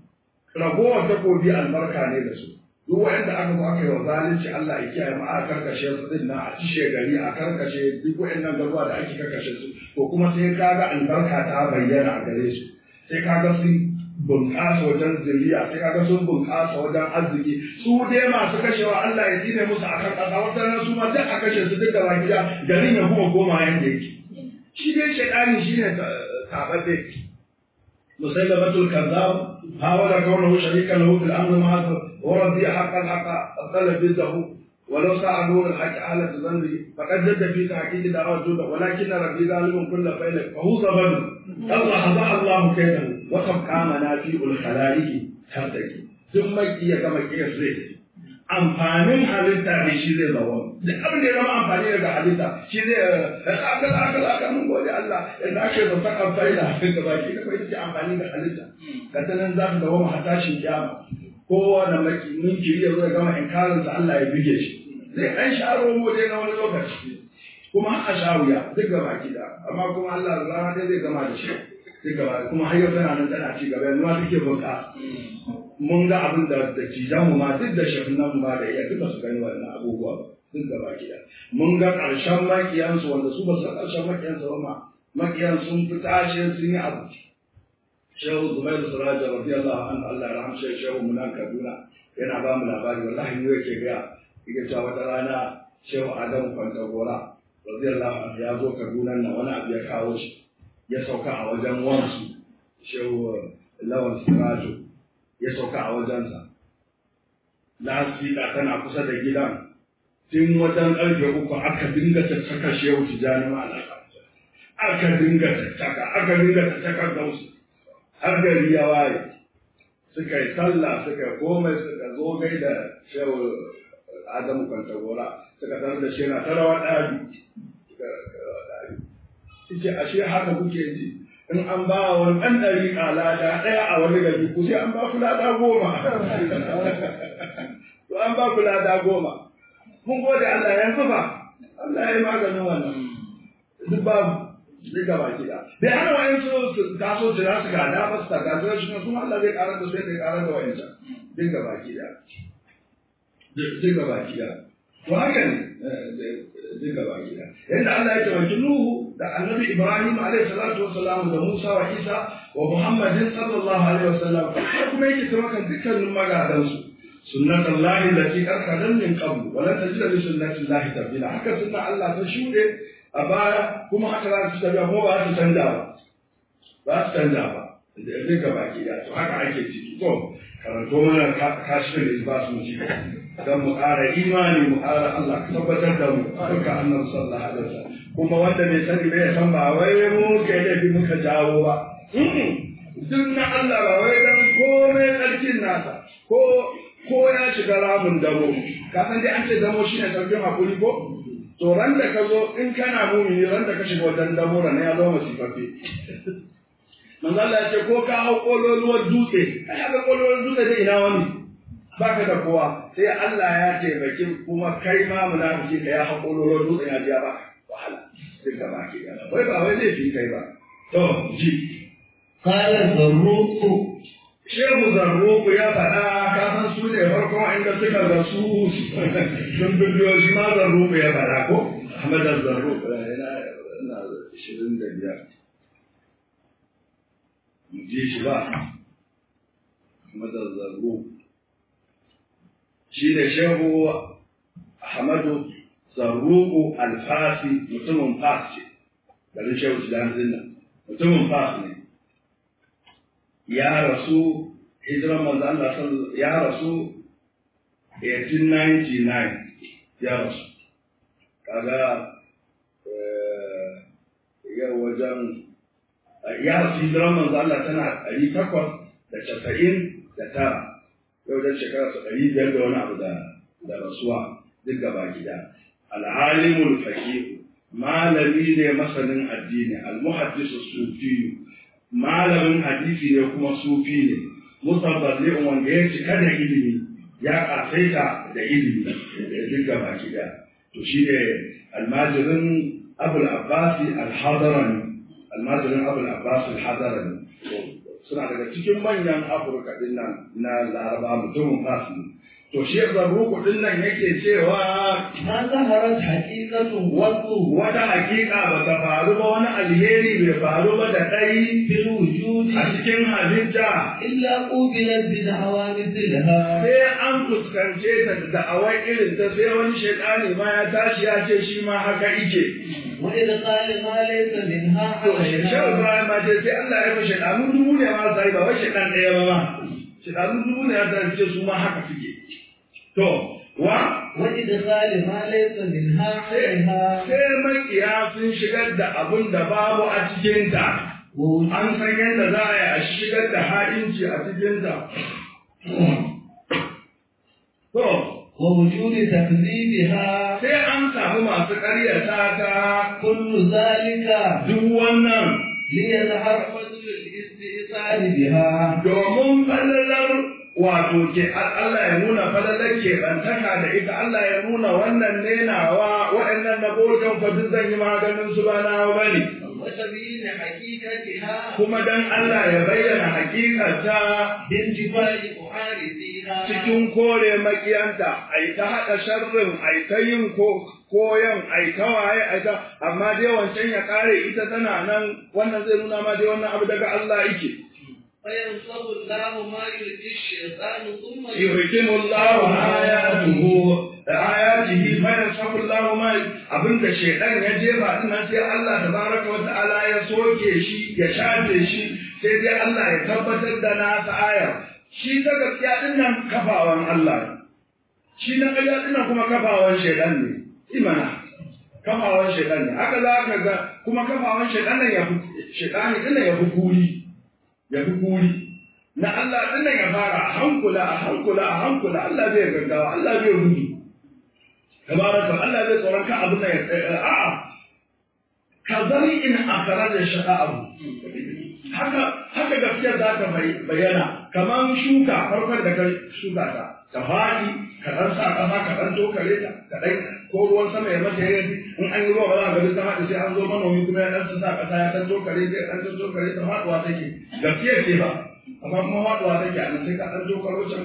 ragowar takobi albarka ne da su duk wanda aka zo aka yi wa zalunci Allah ya kiyaye ma a karkashe su din nan a cishe gari a karkashe duk wayannan garuwa da ake karkashe su to kuma sai kaga albarka ta bayyana a gare su sai kaga sun bunƙasa wajen zuriya sai kaga sun bunƙasa wajen arziki su dai masu kashewa Allah ya tsine musu akan ƙasa wata su ma duk a kashe su duk da gida garin ya kuma koma yanda yake shi dai shaidani shine tabbace musailamatul kazzab hawala kaunahu sharikan lahu fil amr ma'a ورضي حقا الطلب ضده ولو سألون الحق أهل الذنب فقد جد في تحقيق دعوة جوده ولكن ربي ظالم كل فعل فهو صبر الله ضاع الله كيده وتبقى منافع الخلائق ترتقي ثم كي كما كي يسري amfanin halitta ne shi zai zama duk abin da ya zama amfani daga halitta shi zai aka mun gode Allah yadda ake da sakan faida da baki da kai take amfani da halitta kada nan za ta dawo har tashin kiyama kowane munkiri ya zo ya gama inkarinsa Allah ya bige shi zai ɗan sharo mu dai na wani lokaci kuma a sha wuya duk gaba gida amma kuma Allah rana dai zai gama da shi duk gaba kuma har yau tana nan tana ci gaba yanzu ma take bunƙasa mun ga abin da cijan mu ma duk da shafinan mu ba da iya duka su gani wannan abubuwa duk gaba gida mun ga ƙarshen makiyansu wanda su ba su ƙarshen makiyansu ba ma makiyan sun fi tashi sun yi abu shehu zubairu suraja radiyallahu anhu Allah ya rahamshe shehu munan Kaduna yana ba mu labari wallahi mu yake ga yake cewa wata rana shehu Adamu Kwantagora radiyallahu anhu ya zo Kaduna nan wani abu ya kawo shi ya sauka a wajen wansu shehu Lawan Siraju ya sauka a wajensa lasfika tana kusa da gidan tun wajen ƙarfe 3 aka dinga tattaka shehu Tijjani Malam aka dinga tattaka gausu har gari ya waye suka yi sallah suka komai suka zo gai da shehu Adamu Kwantagora suka tarar da shi na tarawa ɗari suke ashe haka kuke ji in an ba wa wani ɗan ɗari lada ɗaya a wani gari ku sai an ba ku lada 10 to an ba ku lada 10 mun gode Allah yanzu ba Allah ya yi maganin wannan duk babu duka baki da bai hana wayansu su taso jira su gada ba su taka jira shi kuma Allah zai karar da su zai karar da wayansa duka baki da to haka ne duka baki da yadda Allah ya tabbata Nuhu da Annabi Ibrahim alaihi salatu wassalam da Musa wa Isa wa Muhammadin sallallahu alaihi wasallam kuma yake tabbata dukkanin magadansu sunnatullahi allati arkadan min qabl wa la tajida li sunnatillahi tabdila haka sunna Allah ta shude a baya kuma haka za su tafiya kuma ba su canza ba duka baki da to haka ake ciki to karanto mana kashfin isbas mu ci dan mu ƙara imani mu ƙara Allah ka tabbatar da mu duka annabi sallallahu alaihi wasallam kuma wanda bai sani bai san ba wai mu kai da muka jawo ba duk na Allah ba wai dan komai tsarkin nasa ko ya shiga ramin damo ka san dai an ce damo shine sarkin hakuri ko to ran da ka zo in kana mumini ran da ka shiga wajen damo ran ya zo masifafe manzo Allah ya ce ko ka hau kololuwar dutse ai haka kololuwar dutse da ina wani baka da kowa sai Allah ya ce baki kuma kai ma munafiki ka ya hau kololuwar dutse ya biya baka wahala sai ka baki ya ba wai zai fi kai ba to ji qala zarruqu shehu zarruku ya faɗa ka san su ne farkon inda suka rasu sun bidiyo shi ma zarruku ya faɗa ko Ahmad zarruku ina 25 mu je shi ba Ahmad zarruku shi ne shehu Ahmadu zarruku alfasi mutumin fas ce garin shehu Sudan dinnan mutumin fas ne ya rasu hijiran manzo Allah ya rasu 1899 ya rasu kaga ya wajen ya rasu hijiran manzo Allah tana 899 yau da shekara 500 da wani abu da rasuwa duk gaba gida al-alimul faqih malami ne masanin addini al-muhaddis as-sufi malamin hadisi ne kuma sufi ne musabbali wanda ya cika da ilimi ya kasaita da ilimi duk gaba gida to shi ne almajirin abul abbas al-hadarani suna daga cikin manyan afirka din nan na laraba mutumin fasu to shi zarruku din nan yake cewa ma zaharat haqiqatun wata haqiqa ba ta faru ba wani alheri bai faru ba da kai fil wujudi a cikin halitta illa qubilat bi da'awatilha sai an fuskance ta da da'awai irin ta sai wani shaytani ma ya tashi ya ce shi ma haka yake wa idza qala ma laysa minha shau ba ma ce sai Allah ya fashe shaytanu dubu ne ma sai ba wai shaytan ɗaya ba ma shaytanu dubu ne ya ce su ma haka suke to wa idkhali ma laysa minha alaiha sai makiya sun shigar da abun da babu a cikin ta an san yadda za a yi a shigar da ha'inci a cikin ta to wa wujudi takzibiha sai an samu masu ƙaryata ta kullu zalika duk wannan liyazhar fadlul istisal biha domin falalar wato ke Allah ya nuna falalar ke bantaka da ita Allah ya nuna wannan ne nawa waɗannan na bojan fa duk zan yi maganin su ba nawa bane وتبين حقيقتها kuma dan Allah ya bayyana hakikata بانتفاء معارضيها cikin kore makiyanta ai ta hada sharrin ai ta yin koyan ai ta waye ai ta amma dai wancan ya kare ita tana nan wannan zai nuna ma dai wannan abu daga Allah yake فينصب الله ما يلقي الشيطان ثم يحكم الله ayatihi ma yansafu Allah ma abinda shaytan ya jefa din nan sai Allah tabaraka wa ta'ala ya soke shi ya shafe shi sai dai Allah ya tabbatar da nasa aya shi ta gaskiya din nan kafawan Allah shi na ƙarya ɗin kuma kafawan shaidan ne imana kafawan shaidan ne haka za ka ga kuma kafawan shaidan nan shaidani ɗin ya fi kuri na Allah ɗin nan ya fara a hankula Allah zai gaggawa Allah zai gudu tabaraka Allah zai tsoron ka abin nan ya tsaya a'a ka zari in akara da shaqa'u haka gaskiya za ta bayyana kamar shuka farkon da ka shuka ta faɗi ka ɗan sa ƙasa ka ɗan tokare ta ka ɗan ko ruwan sama ya mata yayi in an yi ruwa ba za ka ga ta haɗu sai an zo manomi kuma ya ɗan sa ƙasa ya ɗan tokare ta faɗuwa take gaskiya ce ba amma kuma faɗuwa take a nan sai ka ɗan tokaro can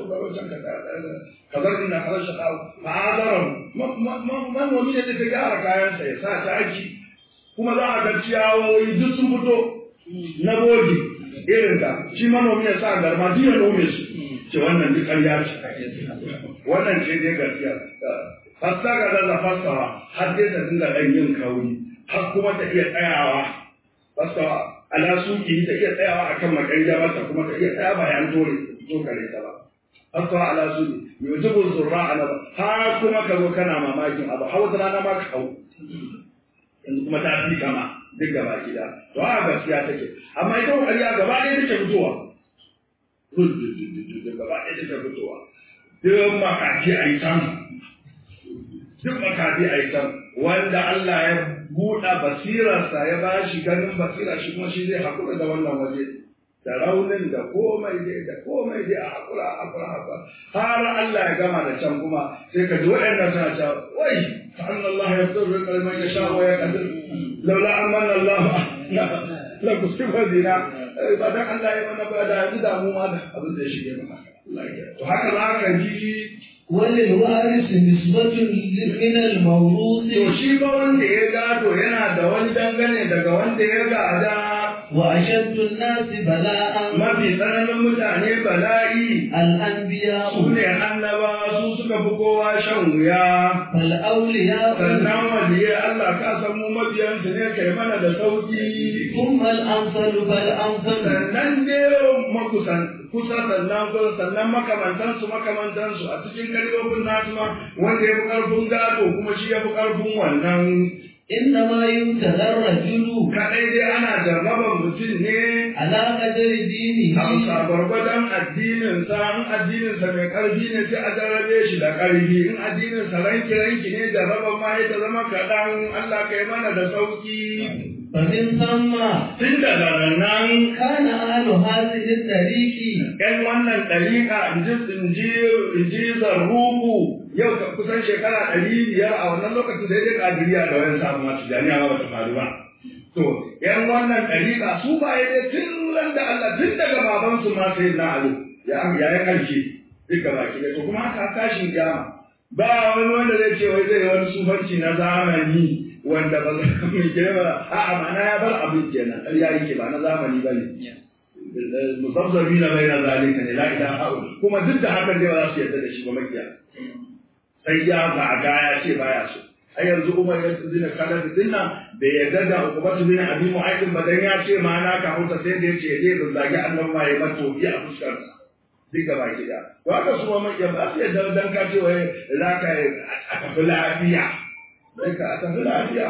ka zar ina kalar shaƙa ma'azaran manomi ne da ta gyara kayansa ya sa taki kuma za a ga ciyawoyi duk sun fito na bogi irin ka shi manomi ya sa garma duk ya nome su ce wannan duk ƙarya ce wannan ce dai gaskiya fasta ga da fastawa har dai ta dinga ɗan yin kauri har kuma ta iya tsayawa fastawa ala suki ta iya tsayawa akan makarja masa kuma ta iya tsaya bayan tokare ta ba fastawa ala suki yujibu zurra ala har kuma ka zo kana mamakin abu har wata rana ma ka hau yanzu kuma ta fi kama duk gaba gida to a gaskiya take amma ita ƙarya gaba ɗaya take fitowa gaba ɗaya take fitowa duk makafi a yi can wanda Allah ya buɗa basirarsa ya ba shi ganin basira shi kuma shi zai haƙura da wannan waje da raunin da komai dai a haƙura har Allah ya gama da can kuma sai ka ji waɗannan suna cewa wai فأن الله يقدر من يشاء ويقدر لولا أمن الله لا كسب دينا بعد أن لا يمن بعد هذا مو ماذا أبدا شيء وهكذا كجي وللوارث نسبة من الموروث وشي wanda ya gado yana da wani dangane daga wanda ya gada وأشد الناس بلاء mafi tsananin mutane bala'i الأنبياء sune annaba su suka fi kowa shan wuya فالأولياء sannan waliyai Allah ka san mu mabiyansu ne kai mana da sauki ثم الأمثل فالأمثل sannan ne kusa sannan makamantansu a cikin garibin nasu ma wanda ya fi ƙarfin gado kuma shi ya fi ƙarfin wannan إنما يمتلى الرجل kaɗai dai ana jarraban mutum ne على قدر دينه hamsa gwargwadon addininsa in addininsa mai ƙarfi ne sai a jarrabe shi da ƙarfi in addininsa ranki ne jarraban ma ya ta zama kaɗan Allah kai mana da sauki فمن ثم tun daga nan كان أهل هذه الطريق ‘yan wannan ɗariƙa in ji zarruku yau ka kusan shekara 500 a wannan lokacin da ya je ƙadiriya da wani samun masu jami'a ba ta faru ba. To, ‘yan wannan ɗariƙa su ba ya dai tun ran da Allah tun daga babansu ma sai na alo ya yi ƙarshe duka baki da to kuma haka tashin kiyama ba wani wanda zai ce wai zai yi wani sufanci na zamani wanda ba za ka mai girma a'a ma'ana ya bar abin kenan ƙarya yake ba na zamani ba ne. Musabzabi na bai na zalika ne la ilaha illa kuma duk da hakan dai ba za su yarda da shi ba makiya sai ya zaga ya ce baya so ai yanzu Umar ya tsina kada da dinna bai yarda da Uqbatu bin Abi Mu'ayyid ba dan ya ce ma na ka huta sai da yace zai zagi annabi ma ya mato bi a fuskar sa duk gaba gida to haka su ma makiya ba su yarda dan ka ce wai zaka a tafi lafiya sai ka a tafi lafiya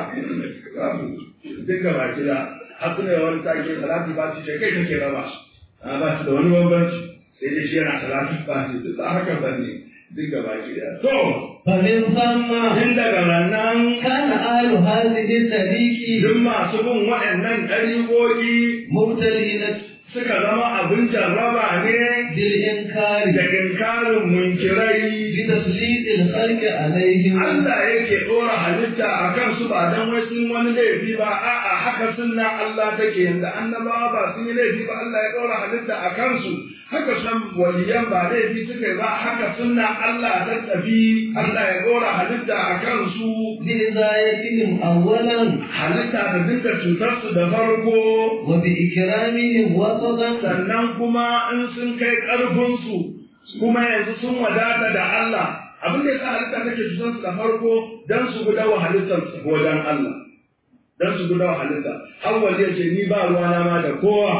duk gaba gida har ne wani take salati ba shi kai kake raba ba shi da wani bambanci sai dai shi yana salati ba shi duk haka bane duk gaba gida to فمن ثم tun daga nan كان أهل هذه الطريق duk masu bin waɗannan ɗariƙoƙi مبتلين suka zama abin jarraba ne بالإنكار da inkarin munkirai بتسليط الخلق عليهم Allah yake ɗora halitta a kansu ba don wai sun wani laifi ba a'a haka sunna Allah take yanda annabawa ba sun yi laifi ba Allah ya ɗora halitta a kansu haka san waliyan ba laifi suka yi ba haka sunna Allah ta tafi Allah ya ɗora halitta a kansu بهدايتهم أولا halitta da dinka cutarsu da farko وبإكرامهم وسطا sannan kuma in sun kai ƙarfinsu kuma yanzu sun wadata da Allah abin da ya sa halitta take cutarsu da farko don su guda wa halittar wajen Allah don su guda wa halitta awwal ya ce ni ba ruwana ma da kowa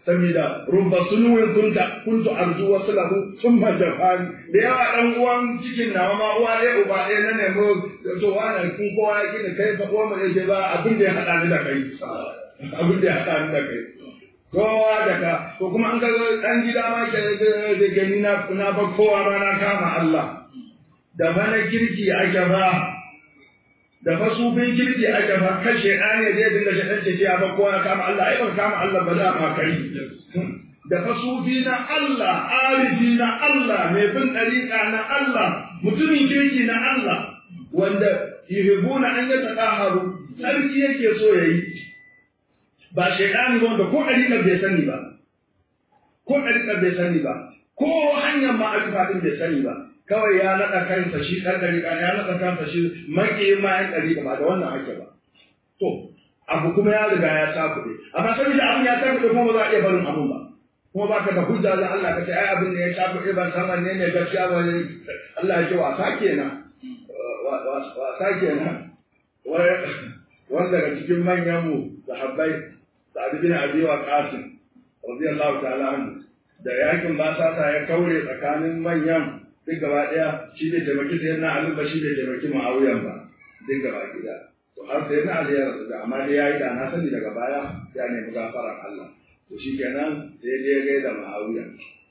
saboda rubba sunuwin kuntu arju wasu lahu sun majafani da yawa ɗan uwan cikin nawa ma uwa ɗaya uba ɗaya na nemo to wani kun kowa ya gina kai fa uwa mai ce ba abin da ya haɗa ni da kai abin da ya haɗa ni da kai kowa da ka ko kuma an ga ɗan gida ma ke da gani na ba kowa ba na kama Allah da bana kirki ake ba da fasufin kirki ake ba kashe ɗane zai dinga shaɗan ce ya ba kowa ya kama Allah ai ban kama Allah ba da ma kai da fasufi na Allah arifi na Allah mai bin ɗariƙa na Allah mutumin kirki na Allah wanda yuhibbuna an yatahharu sarki yake so yayi ba shaidani wanda ko ɗariƙar bai sani ba ko ɗariƙar bai sani ba ko hanyar ma'arifa ɗin bai sani ba kawai ya naɗa kansa shi ɗan ɗariƙa ya naɗa kansa shi maƙiyin ma ‘yan ɗariƙa ba da wannan ake ba to abu kuma ya riga ya takuɗe amma saboda abin ya takuɗe kuma ba za a iya barin abin ba kuma ba ka da hujja da Allah ka ce ai abin da ya takuɗe ban san wanne ne gaskiya ba ne Allah ya ce wasa kenan wasa kenan wanda daga cikin manyan mu sahabbai Sa'ad bin Abi Waqqas radiyallahu ta'ala anhu da yakin basasa ya kaure tsakanin manyan duk gaba daya shi bai taimaki sai na Ali ba shi bai taimaki Muawiya ba duk gaba gida to har sai na Ali ya rasu amma dai yayi da na sani daga baya ya nemi gafarar Allah to shikenan sai dai ya gaida Muawiya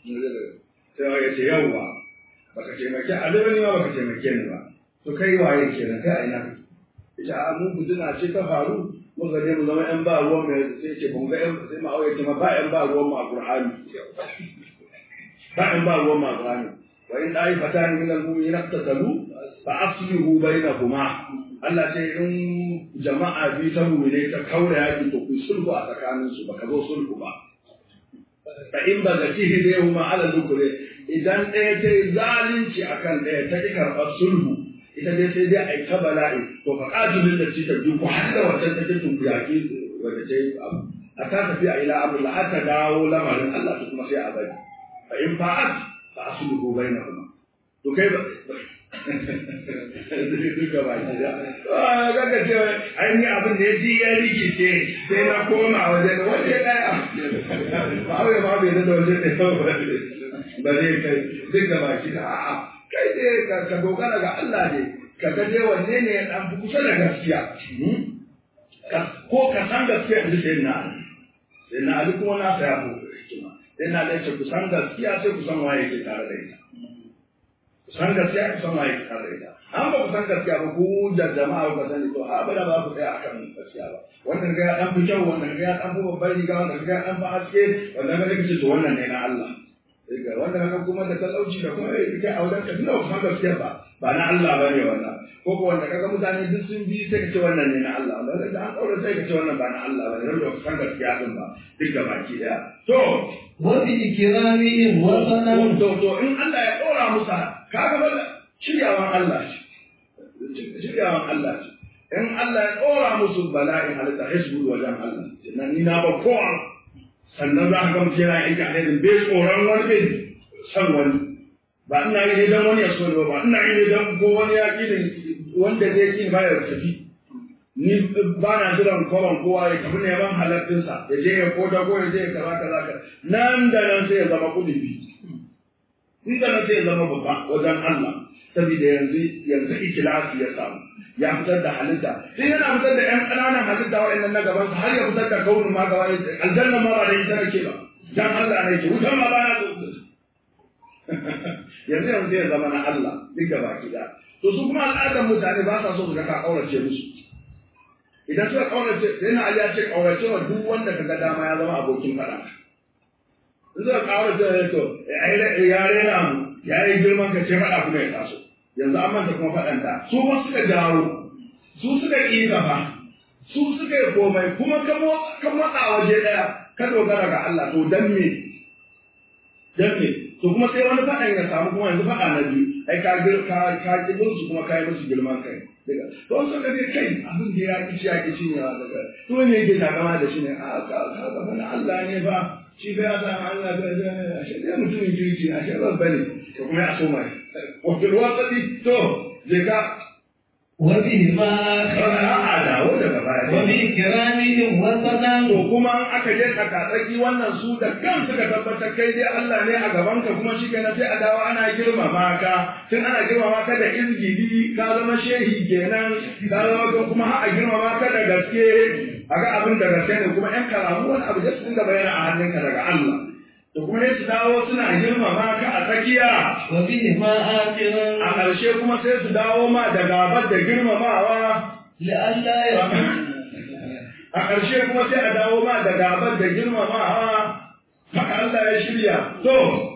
sai ya ce yawa baka taimaki Ali ba ni ma baka taimake ni ba to kai waye kenan kai aina ita a mun guduna ce ta faru mun ga dai mu zama ƴan ba ruwan mai sai ce mun ga ƴan sai Muawiya ce ma ba ƴan ba ruwan mu a Qur'ani ba ƴan ba ruwan mu a Qur'ani وإن طائفتان من المؤمنين اقتتلوا فأصلحوا بينهما Allah ce in jama'a biyu ta mu'mine ta kaura yaki to ku sulhu a tsakanin su baka zo sulhu ba fa in ba zatihi da huma ala lukure idan ɗaya ta yi zalunci akan ɗaya ta ki karɓar sulhu ita dai sai dai a yi ta bala'i to fa qatilul lati tajuku har da wata take tunkuyaki wanda ta yi abu a ta tafi a ila amrullah har ta dawo lamarin Allah to kuma sai a bari fa in fa'at فأصله بينهما to kai ba duka ba ki da kaga ce ai ni abin da yaji ya rikice sai na koma waje da waje daya ba wai ma bai da waje da ba zai kai duka ba ki da a'a kai dai ka dogara ga Allah ne ka ga dai wanne ne ya dan kusa da gaskiya ko ka san gaskiya da sai na Ali kuma na saya ko ina da ce kusan gaskiya sai kusan waye ke tare da ita kusan gaskiya kusan waye ke tare da ita an ba kusan gaskiya ba ku da jama'a ba sani to a bada ba ku tsaya akan gaskiya ba wannan ga ya dan fi kyau wannan ga ya dan fi babbar riga wannan ga ya dan fi haske wannan ga kace to wannan ne na Allah ga wannan ga kuma da talauci da kuma kai a wajen ka tunda kusan gaskiya ba na Allah bane wannan ko ko wanda kaga mutane duk sun bi sai ka ce wannan ne na Allah wanda da an kaura sai ka ce wannan ba na Allah bane dan kusan gaskiya din ba duk gabaki daya to وبإكرامهم وطنا to in Allah ya ɗora musa kaga ba shiryawan Allah shiryawan Allah in Allah ya ɗora musu bala'in halitta hisbu wajen Allah sannan ni na ba kowa sannan za ka ga mutum yana aiki a laifin bai tsoron wani bai san wani ba ina yi dan wani ya so ba ina yi dan ko wani ya ƙi wanda zai ƙi ba ya tafi ni ba na jiran kowan kowa ya tafi neman halattinsa ya je ya koda ko ya je ya kaza nan da nan sai ya zama kudubi in da nan sai ya zama babba wajen Allah saboda yanzu ikhlasi ya samu ya fitar da halitta sai yana fitar da ƴan ƙananan halitta waɗannan na gaban har ya fitar da kaunin ma gaba aljanna ma ba da ita nake ba dan Allah ne ke wutan ma ba na so yanzu ya zama na Allah duk gaba ki da to su kuma al'adar mutane ba sa so su ga ka kaurace musu idan suka kaurace sai na Ali ya ce kaurace wa duk wanda kaga dama ya zama abokin fada in suka kaurace ya to ai ya rena mu ya yi girman ka ce fada kuma ya taso yanzu an manta kuma fadan ta su ba suka jawo su suka yi gaba su suka yi komai kuma ka matsa waje daya ka dogara ga Allah to dan me to kuma sai wani fadan ya samu kuma yanzu fada na biyu ai ka kibin su kuma kai musu girman kai daga don sun ga kai abin da ya kici ne daga to ne yake takama da shi ne a ka ga bana Allah ne ba shi ba ya san Allah da shi da mutumin kirki a shi ba bane to kuma ya so mai wa bil waqti to daga وبهما a'a dawo daga baya وبإكرامهم وسطا to kuma aka je ka tsaki wannan su da kan suka tabbatar kai dai Allah ne a gaban ka kuma shikenan sai a dawo ana girmama ka tun ana girmama ka da izgidi ka zama shehi kenan ka zama kuma har a girmama ka da gaske aga abin da gaske ne kuma ƴan karamu wani abu da su dinga bayyana a hannunka daga Allah to kuma ne su dawo suna girmama ka a tsakiya وبهما آخرا a ƙarshe kuma sai su dawo ma da gabar da girmamawa لئلا يكون a ƙarshe kuma sai a dawo ma da gabar da girmamawa haka Allah ya shirya to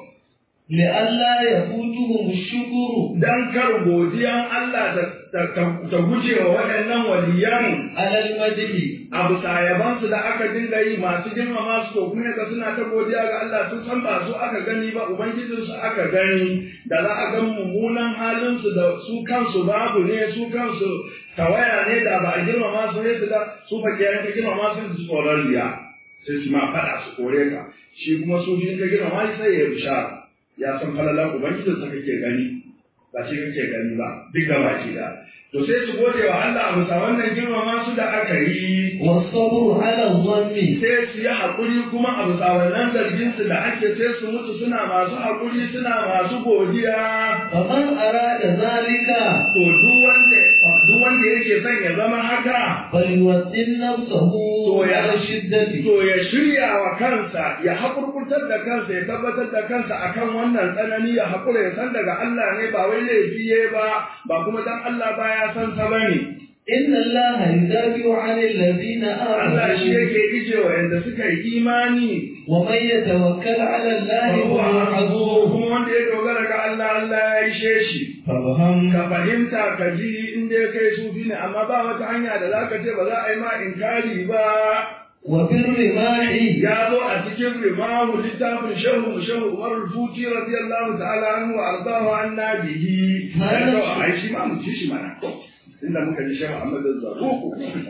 لئلا يفوتهم الشكر dan kar godiyan Allah ta guje wa waɗannan waliyan على المدح abu sayabansu da aka dinga yi masu girmama su to kuma ga suna ta godiya ga Allah sun san ba su aka gani ba ubangijinsu aka gani da za a ga mummunan halinsu da su kansu babu ne su kansu tawaya ne da ba a girmama su ne su da su fakiyayen ka girmama su su tsoron riya sai su ma faɗa su kore ka shi kuma su fi ka girmama shi sai ya bishara ya san falalan ubangijinsa kake gani ba shi kake gani ba duk da baki da to sai su gode wa Allah a bisa wannan girmama su da aka yi والصبر على الظن sai su yi haƙuri kuma a bisa wannan zargin su da ake sai su mutu suna masu haƙuri suna masu godiya فمن أراد ذلك to duk wanda yake son ya zama haka فليوطن نفسه to ya على الشدة to ya shirya wa kansa ya haƙurƙurtar da kansa ya tabbatar da kansa akan wannan tsanani ya haƙura ya san daga Allah ne ba wai laifi ba kuma dan Allah baya san sa bane إن الله يدافع عن الذين Allah shi آمنوا yake ije wa yanda suka yi imani ومن يتوكل على الله فهو حسبه kuma wanda ya dogara ga Allah Allah ya ishe shi فافهم ka fahimta ka ji inda ya kai sufi ne amma ba wata hanya da zaka ce ba za a yi ma inkari ba وفي الرماح ya zo a cikin rimahu littafin shehu Umar al-Futi radiyallahu ta'ala anhu wa ardahu anna bihi ai shi ma mu ci shi mana inda muka ji shehu Ahmad az-Zarruq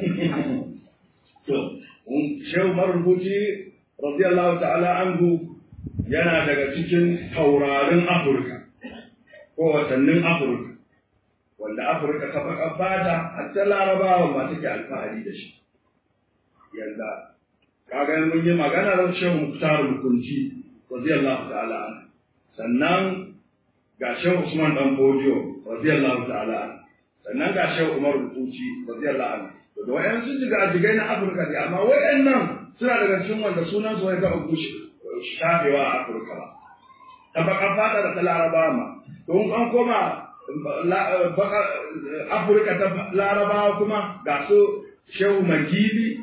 to shehu Umar al-Futi radiyallahu ta'ala anhu yana daga cikin taurarin Afirka ko watannin Afirka wanda Afirka ta baka bata hatta Larabawa ma take alfahari da shi yanda kaga mun yi magana da Shehu Muktar al-Kunti radiyallahu ta'ala anhu sannan ga Shehu Usman dan Bodio radiyallahu ta'ala anhu sannan ga Shehu Umar al-Kunti radiyallahu anhu to da wayan sun jiga jigai na Afirka ne amma wayannan suna daga cikin wanda sunan su ya taba gushi shafewa a Afirka ba tabaka fada da Larabawa ma don an koma Afirka ta Larabawa kuma ga su Shehu Magidi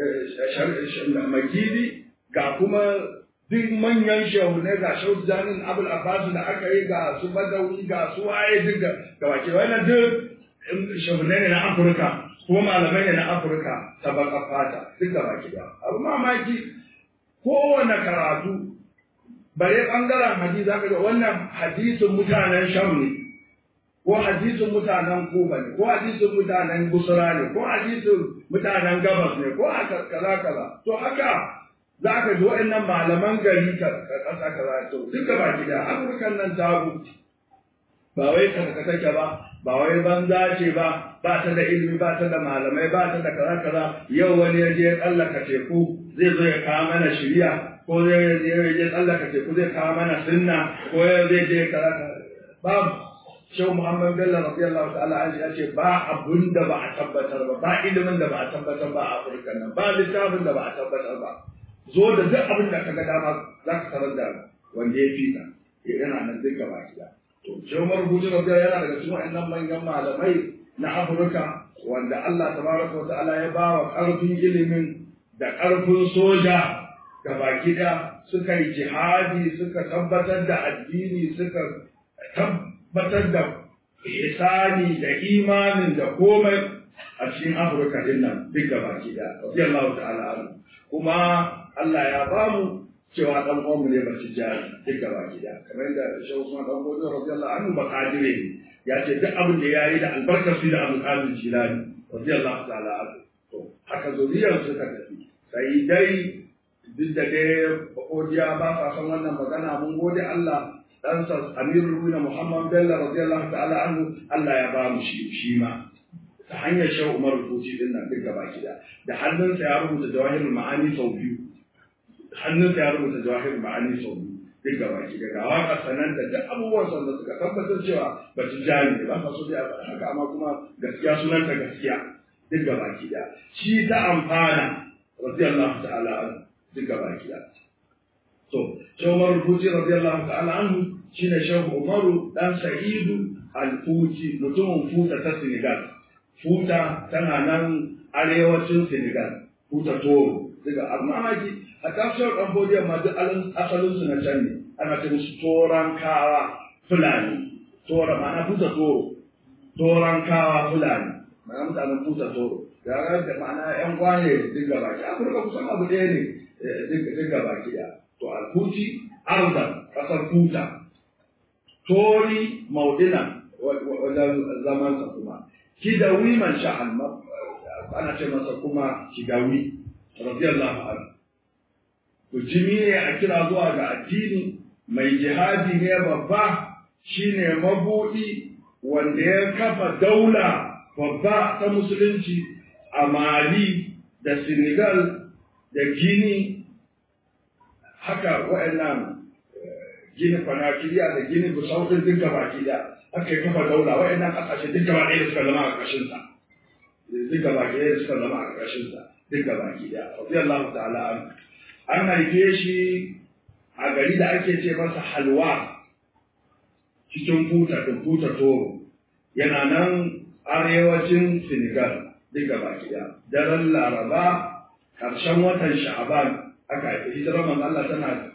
ga kuma duk manyan shehunai ga Shehu Janin Abul Abbas da aka yi ga su Badawi ga su waye duk ga wake wannan duk shehunai ne na Afirka kuma malamai ne na Afirka ta baka fata duk da baki da abu mamaki kowane karatu bare bangaren hadisi zaka ga wannan hadisin mutanen Sham ne ko hadisin mutanen Kuba ne ko hadisin mutanen Busra ne ko hadisin mutanen Gabas ne ko kaza to haka zaka ji wa'annan malaman gari kasa kaza to duka baki da Afirkan nan tabu ba wai ka take ba wai banza ce ba ta da ilimi ba ta da malamai ba ta da kaza yau wani ya je tsallaka teku zai zo ya kawo mana shiriya ko zai je tsallaka teku zai kawo mana sunna ko zai je kaza babu Shehu Muhammad Bello radiyallahu ta'ala anhu ya ce ba abun da ba a tabbatar ba ilimin da ba a tabbatar ba a Afirka nan ba littafin da ba a tabbatar ba zo da duk abin da kaga dama za ka tarar da wanda ya fi ka yana nan duk gaba ki to Shehu Umar Buji radiyallahu yana daga cikin wannan manyan malamai na Afirka wanda Allah tabaraka wa ta'ala ya ba wa karfin ilimin da karfin soja ga baki da suka yi jihadi suka tabbatar da addini suka tabbatar da ihsani da imanin da komai a cikin Afirka din nan duk baki da radiyallahu ta'ala anhu kuma Allah ya bamu cewa dan uwanmu ne ba tijari duk baki da kamar yadda Shehu Usman dan Bodo radiyallahu anhu ba kadire ne ya ce duk abin da yayi da albarkar su da Abdul Qadir Jilani radiyallahu ta'ala anhu to haka zuriyar suka tafi sai dai duk da dai godiya ba sa san wannan magana mun gode Allah ɗansa Amirul Mu'minin Muhammad Bello radiyallahu ta'ala anhu Allah ya ba mu shi ma ta hanyar Shehu Umar Rubuci din nan duk gaba ki da hannunsa ya rubuta Jawahirul Ma'ani sau biyu hannunsa ya rubuta Jawahirul Ma'ani sau biyu duk gaba ki ga waka sanan da abubuwan da suka tabbatar cewa ba su jani ba ka so da haka amma kuma gaskiya sunanta gaskiya duk gaba ki shi ta amfana radiyallahu ta'ala anhu duk gaba ki to Shehu Umar Rubuci radiyallahu ta'ala anhu shine Shehu Umaru dan Sa'idu Al-Futi mutumin Futa ta Senegal. Futa tana nan arewacin Senegal, Futa Toro. Daga mamaki a kasuwar Cambodia ma duk asalin su na can ne. Ana ce musu Torankawa Fulani. Tora ma'ana Futa Toro. Torankawa Fulani. Ma'ana mutanen Futa Toro. Da ma'ana ƴan kwane duk gaba ki. Afirka kusan abu ɗaya ne duk gaba ki. To Al-Futi Ardan ƙasar Futa. Tori Maudina wajen zamansa kuma Kidawi man sha'an ana ce masa kuma Kidawi radiyallahu anhu mutumi ne a kira zuwa ga addini mai jihadi ne babba shine mabudi wanda ya kafa daula babba ta musulunci a Mali da Senegal da Guinea haka wa'annan Gini Conakry da Gini Bissau din duka baki da aka yi kafa daula wa'annan kasashe duka ba ɗaya suka zama a ƙarshen sa duka baki ɗaya suka zama a ƙarshen sa duka baki da radiyallahu ta'ala an haife shi a gari da ake ce masa Halwa cikin Futa Toro yana nan arewacin Senegal duka baki da daren Laraba ƙarshen watan Sha'aban aka haife hijirar manzo Allah tana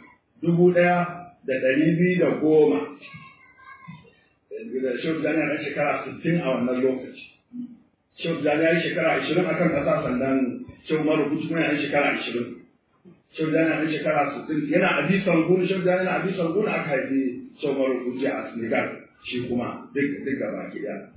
1210 da Shehu Jani a shekara 60 a wannan lokaci. Shehu Jani ya yi shekara 20 akan ƙasa sannan Shehu Marubuci kuma ya yi shekara 20. Shehu Jani a shekara 60 yana Abi Sangun, Shehu Jani na Abi Sangun aka haifi Shehu Marubuci a Senegal shi kuma duk gaba ki da.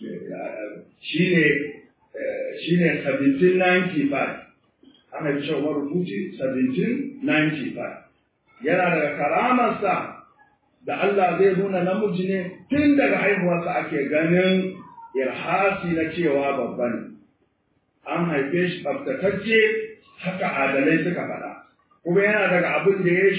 Shi ne 1795. An haifi Shehu Marubuci 1795. Yana daga karamarsa da Allah zai nuna namiji ne tun daga haihuwarsa ake ganin irhasi na cewa babba ne. An haife shi tsaftatacce haka adalai suka faɗa. Kuma yana daga abin da ya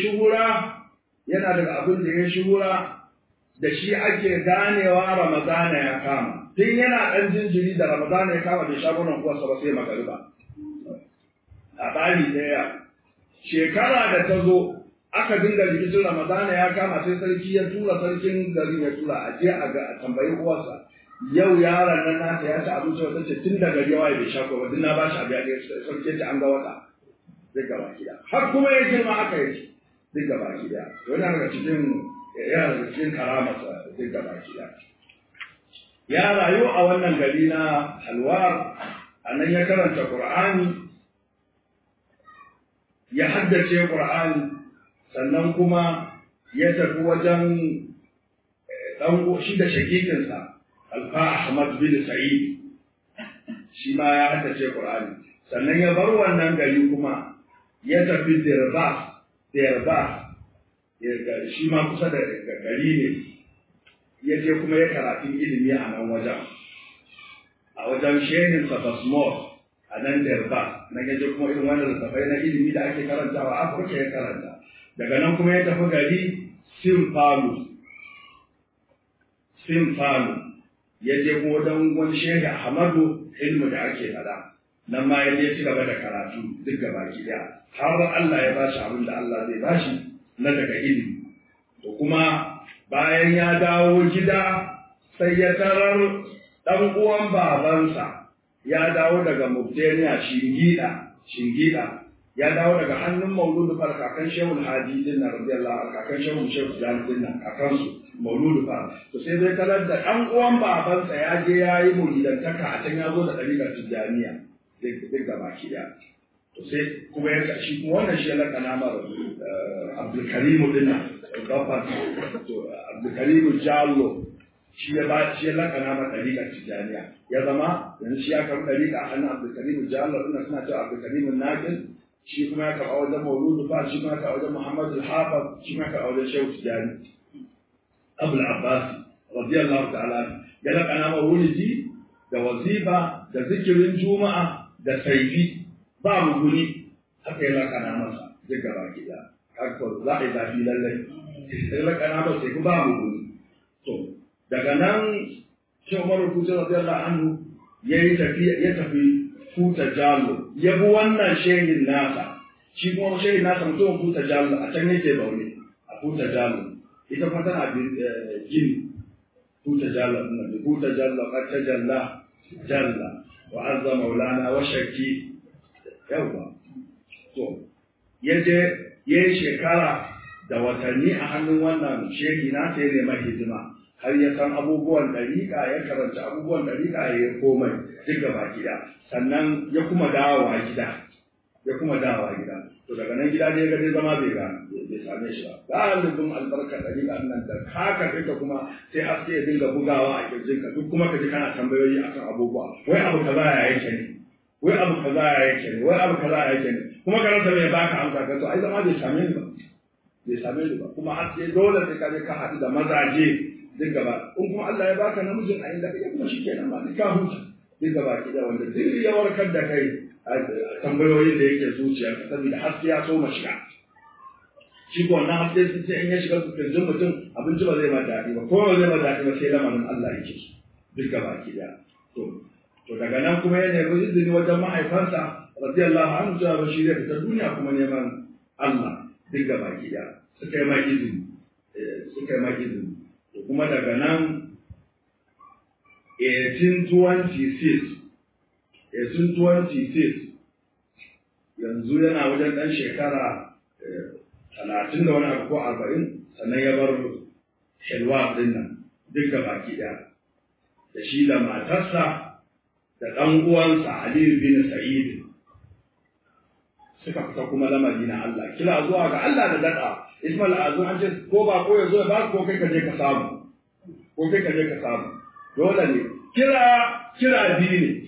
shuhura da shi ake ganewa Ramadana ya kama. Tun yana ɗan jinjiri da Ramadana ya kama bai shagunan kuwarsa ba sai magariba. A tsari ɗaya. Shekara da ta zo aka dinga rikicin Ramadana ya kama sai sarki ya tura sarkin garin ya tura a je a tambayi uwarsa yau yaron nan nasa ya ci abinci wata ce tun da gari yawa bai sha ko ba na ba shi abu ya sarki ta an ga wata duk gaba gida har kuma ya girma aka yi duk gaba gida wannan daga cikin karamarsa duk gaba gida ya rayu a wannan gari na Halwar a nan ya karanta Qur'ani ya haddace Qur'ani sannan kuma ya tafi wajen ɗan shi da shakikinsa Alfa Ahmad bin Sa'id shi ma ya haddace Qur'ani sannan ya bar wannan gari kuma ya tafi Dirba shi ma kusa da gari ne ya je kuma ya karatu ilimi a nan wajen a wajen shehinsa Basmor a nan Dirba nan ya je kuma irin wannan littattafai na ilimi da ake karantawa a Afirka ya karanta daga nan kuma ya tafi gari Simfalu ya je kuma don wani shehi Ahmadu ilmu da ake fada nan ma ya je ci gaba da karatu duk gaba ki daya har Allah ya bashi abin da Allah zai bashi na daga ilimi to kuma bayan ya dawo gida sai ya tarar dan uwan babansa ya dawo daga Mauritania Shingida ya dawo daga hannun Mauludu Far kakan Shehu Hadi din na radiyallahu anhu kakan Shehu Jani din nan kakan su Mauludu Far to sai zai talar da dan uwan babansa ya je yayi muridantaka a can ya zo da dariƙar Tijaniya duk da baki da to sai kuma ya shi kuma wannan shi ya lakana mar Abdul Karim din nan babban to Abdul Karim Jallo shi ya lakana mar dariƙar Tijaniya ya zama yanzu shi ya karɓi dariƙa a hannun Abdul Karim Jallo din suna cewa Abdul Karim Naqil shi kuma ya karɓa wajen Mauludu Far shi kuma ya karɓa wajen Muhammad al-Hafiz shi kuma ya karɓa wajen Shehu Tijani Abul Abbas radiyallahu ta'ala ya lakana ma wulidi da wazifa da zikirin juma'a da saifi ba muguni haka ya lakana masa duk gaba gida haka za a yi zafi lallai sai lakana masa sai ba muguni to daga nan shi Umar Futa radiyallahu anhu ya tafi Futa Jallo ya bi wannan shehin nasa shi kuma shehin nasa mutum Futa Jallo a can yake zaune a Futa Jallo ita kuma tana gini Futa Jallo ɗin Futa Jallo ƙarta jalla wa azza maulana wa shakki yawa to yaje yayi shekara da watanni a hannun wannan shehi na sai ne mai hidima har ya san abubuwan dariƙa ya karanta abubuwan dariƙa ya komai duk gaba gida sannan ya kuma dawowa gida to daga nan gida ne ga dai zama bai same shi ba galibin albarkar dariƙa nan da haka kake kuma sai haske ya dinga bugawa a kirjinka duk kuma ka ji kana tambayoyi akan abubuwa wai abu kaza ya yake ne wai abu kaza ya yake ne kuma ka rasa mai baka amsa ka to ai zama bai same ni ba kuma haske dole sai ka je ka haɗu da mazaje duk gaba in kuma Allah ya baka namijin a inda kake kuma shikenan ba ka huta duk gaba ki da wanda duk ya warkar da kai a tambayoyin da yake zuciya saboda haske ya so shiga shi ko wannan haske sai in ya shiga kirjin mutum abinci ba zai ma daɗi ba ko zai ma daɗi ba sai lamarin Allah yake duk gaba ki da to daga nan kuma ya nemi izini wajen mahaifansa radiyallahu anhu cewa shi zai fita duniya kuma neman Allah duk gaba ki da suka yi ma izini kuma daga nan 1826 yanzu yana wajen ɗan shekara 30 da wani abu ko 40 sannan ya bar Hilwa din nan duk da baki ɗaya da shi da matarsa da ɗan uwansa Ali bin Sa'id suka fita kuma lamari na Allah kira zuwa ga Allah da daɗa Ismail Azum an ce ko ba ko ya zo ya ba ko kai ka je ka samu dole ne kira biyu ne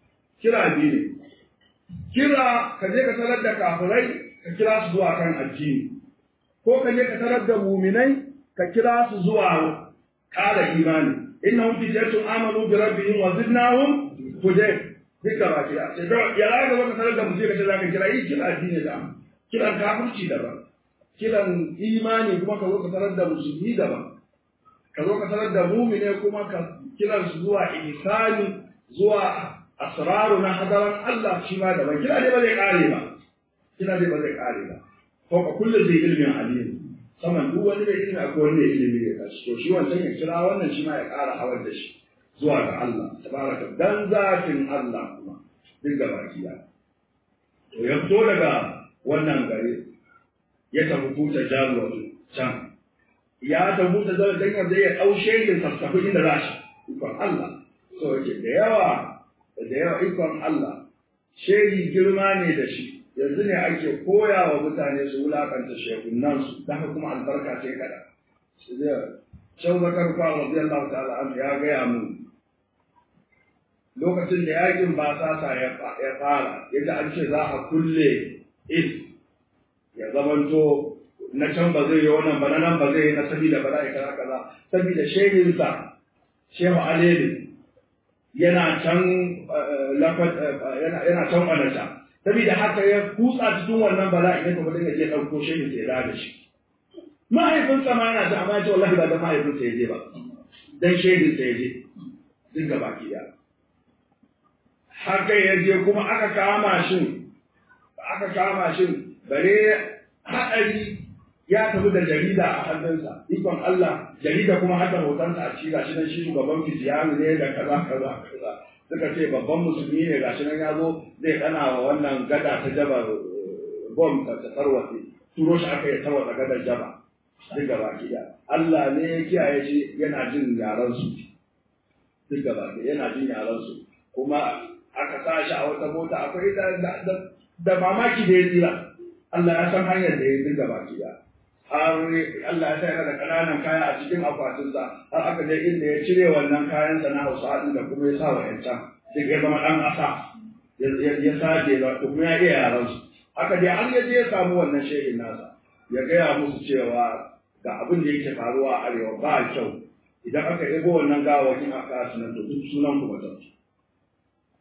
kira ka je ka tarar da kafirai ka kira su zuwa kan addini ko ka je ka tarar da muminai ka kira su zuwa ƙara imani innahum fitatun amanu bi rabbihim wa zidnahum huda duka ba kira sai ya raga wata tarar da mutum ka ce zaka kira kira addini da kiran kafirci daban kiran imani kuma ka zo ka tarar da musulmi daban ka zo ka tarar da mumine kuma ka kiran su zuwa ihsani zuwa asraru na hadaran Allah shi ma daban kira dai ba zai kare ba ko ka kullu zai ilmin alim saman duk wani mai ilimi akwai wani ilimi ya kashi to shi wancan ya kira wannan shi ma ya ƙara hawar da shi zuwa ga Allah tabaraka dan zatin Allah kuma duk gaba kiya to ya fito daga wannan gari ya tafi Futa Jallo can ya tafi da zai dan yanzu ya daushe yin sassafi inda za shi ikon Allah so yake da yawa ikon Allah shehi girma ne da shi yanzu ne ake koya wa mutane su wulakanta shekunan su dan kuma albarka ce kada shi da Shau Zakar Kwa radiyallahu ta'ala an ya gaya mu lokacin da yakin ba sasa ya fara yadda an ce za a kulle ya zamanto na can ba zai yi wannan ba na nan ba zai yi na sabida ba za a yi kaza sabida shehinsa Shehu Alele yana can ɓanata sabida haka ya kutsa cikin wannan bala'i ne kuma dinga je ɗauko shehin sai da shi mahaifinsa ma yana ta amma ya ce wallahi ba da mahaifinsa ya je ba dan shehin sa ya je duk gaba ki da haka ya je kuma aka kama shi bare haɗari ya tafi da jarida a hannunsa ikon Allah jarida kuma hada hotonsa a cikin gashi nan shi shugaban fitiyanu ne da kaza suka ce babban musulmi ne gashi nan ya zo zai kana wa wannan gada ta jabar bom ta tarwatse turo shi aka yi tarwatsa gadar jaba duk gaba da Allah ne ya kiyaye shi yana jin yaran su duk gaba yana jin yaran su kuma aka sa shi a wata mota akwai da mamaki da ya tsira Allah ya san hanyar da ya dinga baki da har Allah ya sa yana da ƙananan kaya a cikin akwatinsa har aka je inda ya cire wannan kayansa na Hausa din da kuma ya sa wa yancan sai ya zama ɗan ƙasa ya saje da kuma ya iya yaran su haka dai har ya je ya samu wannan shehin nasa ya gaya musu cewa ga abin da yake faruwa a arewa ba kyau idan aka ego wannan gawakin aka su nan to duk sunan ku mutum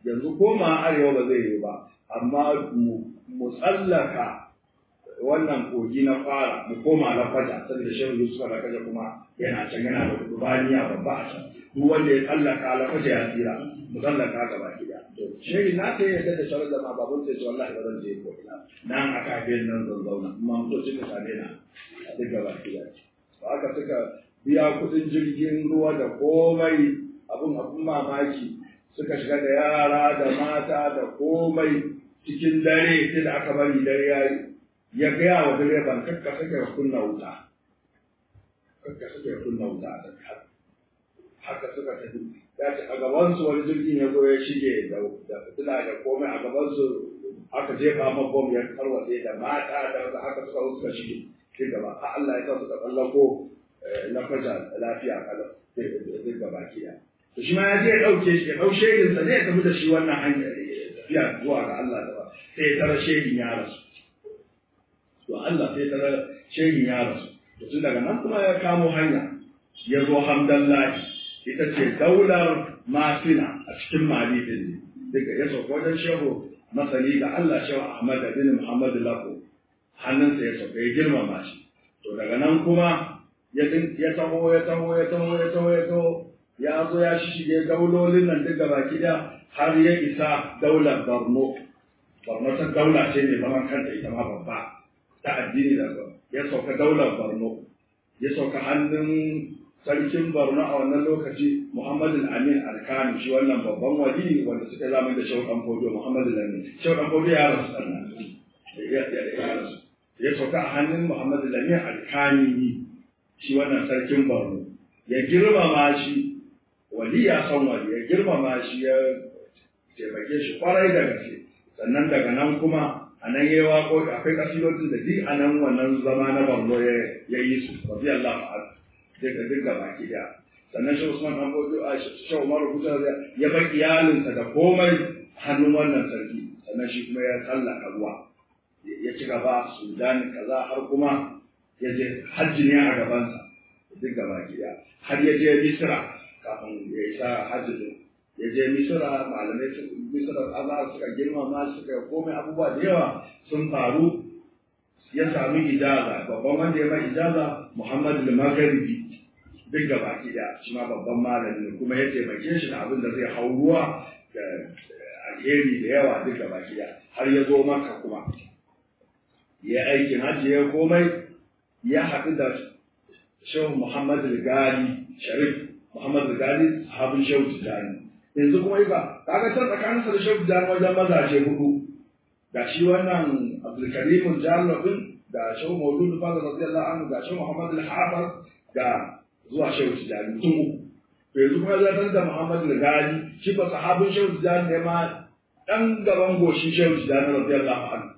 yanzu koma arewa ba zai yi ba amma mu tsallaka wannan kogi na fara mu koma na faja saboda shehu Yusuf da kaje kuma yana can yana da dubaniya babba a can duk wanda ya tsallaka na faja ya tsira mu tsallaka gaba gida to shehu na sai yadda da shawarar da ma babun sai wallahi ba zan je ko ina nan aka ga nan zan zauna amma mutocin mutane na duk gaba gida haka suka biya kudin jirgin ruwa da komai abun mamaki suka shiga da yara da mata da komai cikin dare sai da aka bari dare yayi ya gaya wa direban kakka suka kunna wuta haka suka tafi ya ce a gabansu wani jirgin ya zo ya shige da fitila da komai a gabansu aka jefa ma bom ya tarwatse da mata da haka suka shige sai gaba a Allah ya sa suka tsallako na faja lafiya kalau sai gaba kiya to shi ma ya je ya dauke shi ya daushe yin sa ne ya tafi da shi wannan hanyar tafiya zuwa ga Allah da sai ya tara shehin ya rasu to Allah sai tara shehin ya rasu to tun daga nan kuma ya kamo hanya ya zo hamdallahi ita ce daular masina a cikin mali din daga ya sauka wajen shehu masani ga Allah shehu Ahmad bin Muhammad Lako hannunsa ya sauka ya girmama shi to daga nan kuma ya taho ya zo ya shige daulolin nan duk gaba da har ya isa daular Borno ta daula ce ne zaman kanta ita ma babba ta addini da ya sauka daular Borno ya sauka hannun sarkin Borno a wannan lokaci Muhammad al-Amin al-Kani shi wannan babban wali wanda suka zama da Shehu Dan Fodio Muhammad al-Amin Shehu Dan Fodio ya rasu sannan ya sauka a hannun Muhammad al-Amin al-Kani shi wannan sarkin Borno ya girmama shi wali ya san wali ya girmama shi ya taimake shi kwarai da gaske sannan daga nan kuma a nan ya yi waƙo akwai ƙasidodin da duk a nan wannan zama na Borno ya yi su radiyallahu anhu daga duk gaba ki da sannan shi Usman dan Bodo a shi Umar Kuta ya bar iyalinsa da komai hannun wannan sarki sannan shi kuma ya tsallaka ruwa ya ci gaba Sudan kaza har kuma ya je hajji ne a gabansa duk gaba ki da har ya je Misra kafin ya isa hajji ya je Misra malamai Misra Allah suka girmama suka komai abubuwa da yawa sun faru ya sami ijaza babban wanda ya mai ijaza Muhammad al-Maghribi duk gaba ki da shi ma babban malami ne kuma ya taimake shi da abin da zai hau ruwa da alheri da yawa duk gaba ki da har ya zo Makka kuma ya aikin hajji ya komai ya haɗu da Shehu Muhammad al-Ghali Sharif Muhammad al-Ghali sahabin Shehu Tijani yanzu kuma ba kaga ta tsakaninsa da Shehu Tijani wajen mazaje hudu ga shi wannan Abdulkarim Jallo din ga Shehu Maulud Fadl radiyallahu anhu ga Shehu Muhammad al-Hafiz ga zuwa Shehu Tijani mutum uku to yanzu kuma zai da Muhammad al-Ghali shi ba sahabin Shehu Tijani ne ma dan gaban goshin Shehu Tijani radiyallahu anhu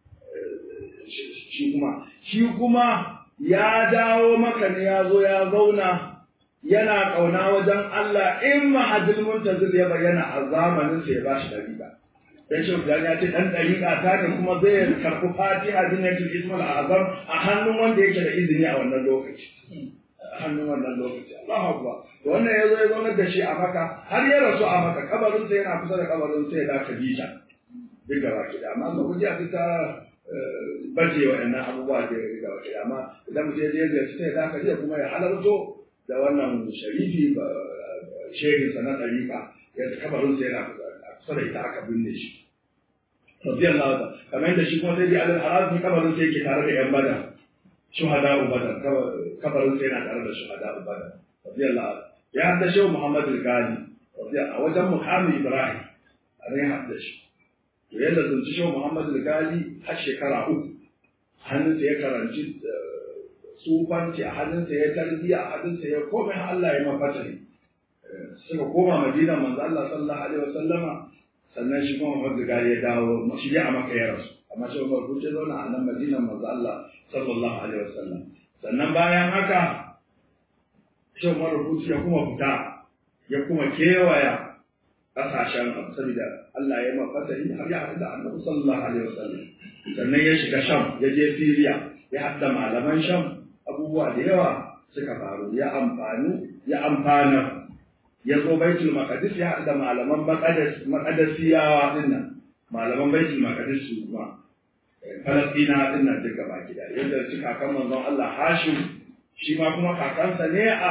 shi kuma ya dawo maka ne ya zo ya zauna yana kauna wajen Allah in mahadil muntazir ya bayyana a zamanin sa ya bashi dariƙa dan shi ya ce dan dariƙa ta ne kuma zai karɓi Fatiha dinnatul Ismul Azam a hannun wanda yake da izini a wannan lokaci Allahu akbar wannan yazo ya zauna da shi a Makka har ya rasu a Makka kabarin sa yana kusa da kabarin sa da Khadija duk gaba ki da amma ku ji a ta bace wa'annan abubuwa da ga wata amma idan mutum ya je sai da Khadija kuma ya halarto da wannan sharifi shehin sa na ɗariƙa yadda kabarin sa yana kusa da ita aka binne shi radiyallahu anhu kamar yadda shi kuma sai da al-Harazi kabarin sa yake tare da yan Badar shuhada Badar kabarin sa yana tare da shuhada Badar radiyallahu anhu ya hadda Shehu Muhammad al-Ghali a wajen Muhammad Ibrahim a ne hadda shi to yadda zunci Shehu Muhammad al-Ghali har shekara 3 hannunsa ya karanci sufanci a hannunsa ya tarbiya a hannunsa ya komai Allah ya mafata ne suka koma Madina manzo Allah sallallahu alaihi wasallama sannan shi kuma Muhammad Gali ya dawo shi ya Makka ya rasu amma shi Umar Kuce zauna a nan Madina manzo Allah sallallahu alaihi wasallam sannan bayan haka shi Umar Kuce ya kuma fita ya kuma kewaya kasashen saboda Allah ya mafata ne har ya haɗu da Annabi sallallahu alaihi wasallam sannan ya shiga Sham ya je Syria ya haɗa malaman Sham abubuwa da yawa suka faru ya amfana ya zo baitul maqdis ya haɗu da malaman maqdisiyawa din nan malaman baitul maqdis su kuma falastina din nan duka baki da yadda su kakan manzon Allah Hashim shi ma kuma kakansa ne a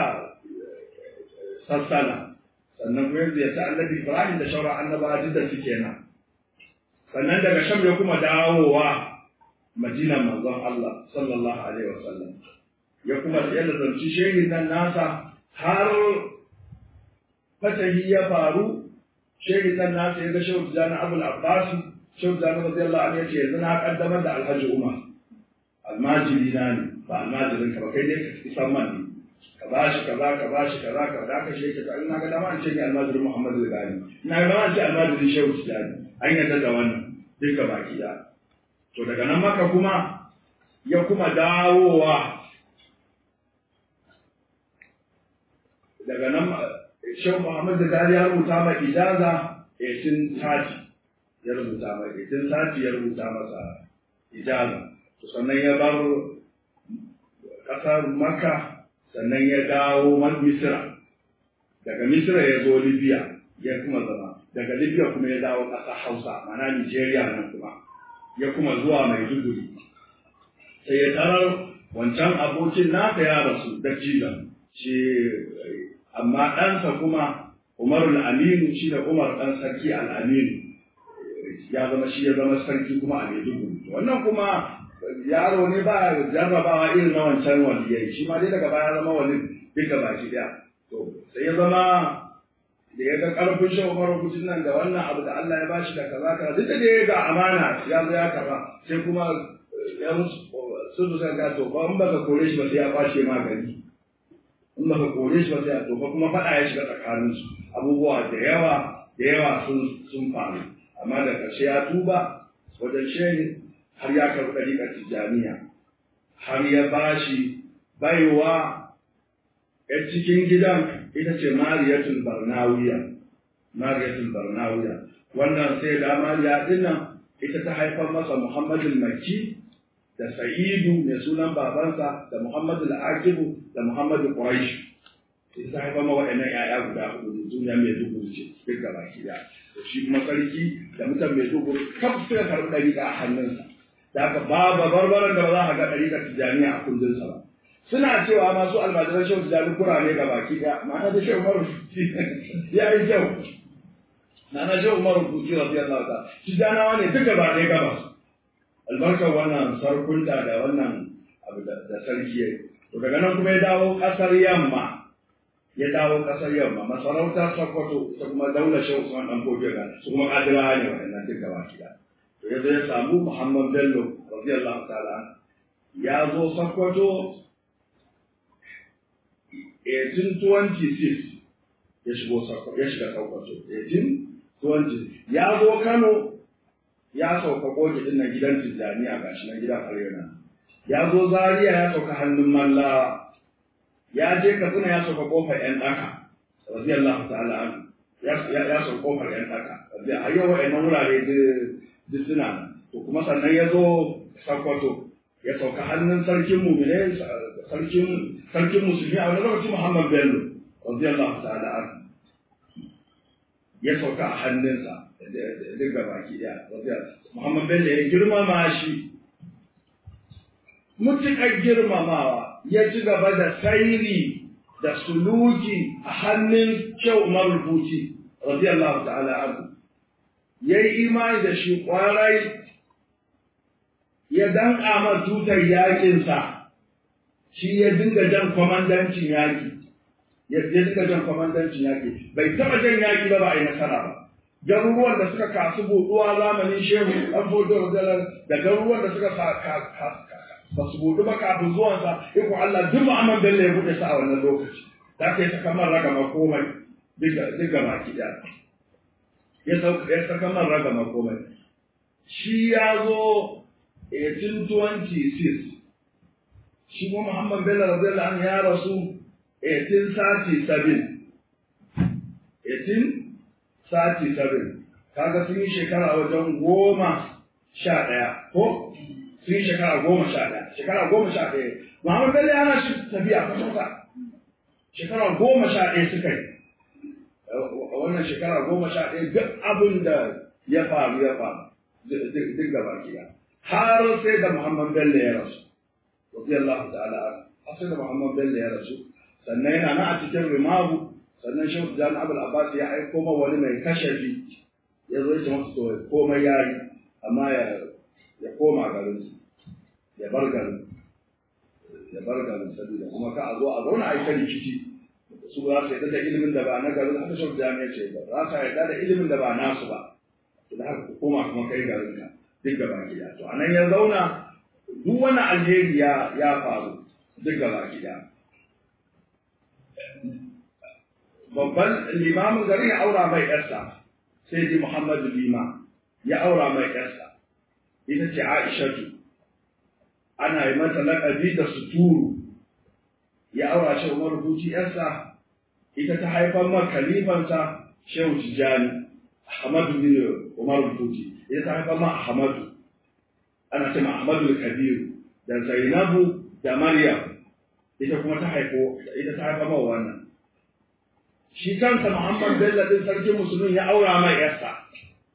sassana sannan kuma yanzu ya ta annabi Ibrahim da shauran annabawa duk da suke nan sannan daga Sham ya kuma dawowa Madinan manzon Allah sallallahu alaihi wasallam ya kuma yadda zanci shehin nan nasa har fatahi ya faru shehin nan nasa ya ga shehu Tijjani Abul Abbas shehu Tijjani radiyallahu anhu ya ce yanzu na kaddamar da Alhaji Umar almajiri na ne ba almajirin ka ba kai dai ka san man ne ka bashi kaza ka bashi kaza ka da ka sheke ka ina ga dama an ce ni almajirin Muhammadu Gani ina ga dama an ce almajirin shehu Tijjani an yadda da wannan duka baki da to daga nan maka kuma ya kuma dawowa daga nan Shehu Muhammad da Gari ya rubuta ma ijaza 1830 ya rubuta ma 1830 ya rubuta masa ijaza to sannan ya bar kasar Makka sannan ya dawo Misra daga Misra ya zo Libya ya kuma zama daga Libya kuma ya dawo ƙasar Hausa mana Nigeria nan kuma ya kuma zuwa Maiduguri sai ya tarar wancan abokin nasa ya rasu da jilan shi amma ɗansa kuma Umar al-Aminu shi da Umar ɗan sarki al-Aminu ya zama shi ya zama sarki kuma a Maiduguri wannan kuma yaro ne ba jarrabawa irin na wancan waliyai shi ma dai daga baya zama wali duka baki daya to sai ya zama da ya ga karfin shi Umar kujin nan da wannan abu da Allah ya bashi da kaza kaza duk da dai ga amana ya zo ya karba sai kuma ya musu sun zo ga to ba in baka kore shi ba sai ya kwashe magani in baka kore shi ba sai ya to kuma fada ya shiga tsakanin su abubuwa da yawa sun faru amma da ƙarshe ya tuba wajen shehi har ya karɓi ɗariƙar Tijjaniya har ya bashi baiwa ‘yar cikin gidan ita ce Mariyatul Barnawiya. Wannan sai da Mariya dinnan ita ta haifar masa Muhammadul Makki da Sa'idu mai sunan babansa da Muhammadul Akibu da Muhammadul Quraish. Sai ta haifar ma waɗannan ‘ya'ya guda hudu duniya mai dubu ce duk gaba ki da. Shi kuma sarki da mutan mai dubu kaf suka karɓi ɗariƙa a hannunsa. Da haka babu barbaran da ba za a ga ɗariƙar Tijjaniya a kundinsa ba. Suna cewa masu almajiran shehu Tijjani kurane ga baki ɗaya, ma'ana da shehu Umar Rufuti ya yi kyau. Ma'ana shehu Umar Rufuti radiyallahu ta'ala Tijjanawa ne duka ba ɗaya gabas. Albarkar wannan sarkunta da wannan abu da sarki ya yi. To daga nan kuma ya dawo ƙasar yamma. Masarautar Sokoto ita kuma daular shehu Usman ɗan Fofiya su kuma ƙadirawa ne waɗannan duka baki ɗaya. To ya zo ya samu Muhammad Bello radiyallahu ta'ala ya zo Sokoto 1826 ya shiga Sokoto 1826 ya zo Kano ya sauka Koki din na gidan Tijjaniya gashi na gidan Arewa ya zo Zaria ya sauka hannun Mallawa ya je Katsina ya sauka kofar ƴan daka radiyallahu ta'ala anhu ya sauka kofar ƴan daka a yau wa'annan wurare duk suna to kuma sannan ya zo Sokoto ya sauka hannun sarkin mu'minin sarkin musulmi a wani lokaci Muhammad Bello radiyallahu ta'ala anhu ya sauka a hannunsa duk baki daya Muhammad Bello ya girmama shi mutukar girmamawa ya ci gaba da sairi da suluki a hannun Shehu Umar Rufuti radiyallahu ta'ala anhu yayi imani da shi kwarai ya danka ma tutar yakinsa shi ya dinga jan kwamandancin yaƙi bai taɓa jan yaƙi ba a yi nasara ba garuruwan da suka kasu buɗuwa zamanin shehu ɗan fodo da garuruwan da suka ba su buɗu ba kafin zuwansa iko Allah duk Muhammad Bello ya buɗe sa a wannan lokaci za ka yi ta kamar ragama komai duk baki ɗaya ya ta kamar ragama komai shi ya zo 1826 shi kuma Muhammad Bello radiyallahu anhu ya rasu 1837 kaga sun yi shekara wajen 11 ko sun yi shekara 11 Muhammad Bello yana shi tafiya kasarsa shekara 11 suka yi wannan shekara 11 duk abin da ya faru duk gaba kiya har sai da Muhammad Bello ya rasu radiyallahu ta'ala har sai da Muhammad Bello ya rasu sannan yana nan a cikin rimabu sannan Shehu Jan Abul Abbas ya aiko ma wani mai kashafi ya zo ya masa to komai yayi amma ya koma garin ya bar garin saboda kuma ka a zo a zauna a yi ta rikici su za su yarda da ilimin da ba na garin haka Shehu Jan ya ce ba za su yarda da ilimin da ba nasu ba da haka ku koma kuma kai garin ka duk gaba gida to anan ya zauna duk wani alheri ya faru duk gaba gida babban limamin garin ya aura mai yarsa sai di Muhammadu Lima ya aura mai yarsa ita ce Aishatu ana yi mata laƙabi da Suturu ya aura shi Umar Buci yarsa ita ta haifar ma khalifansa Shehu Tijani Ahmadu bin Umar Buci ita ta haifar ma Ahmadu ana cewa Ahmadu Kabiru da Zainabu da Maryam ita kuma ta haifar ma wannan shi kansa Muhammad Bello din sarkin musulmin ya aura mai yarsa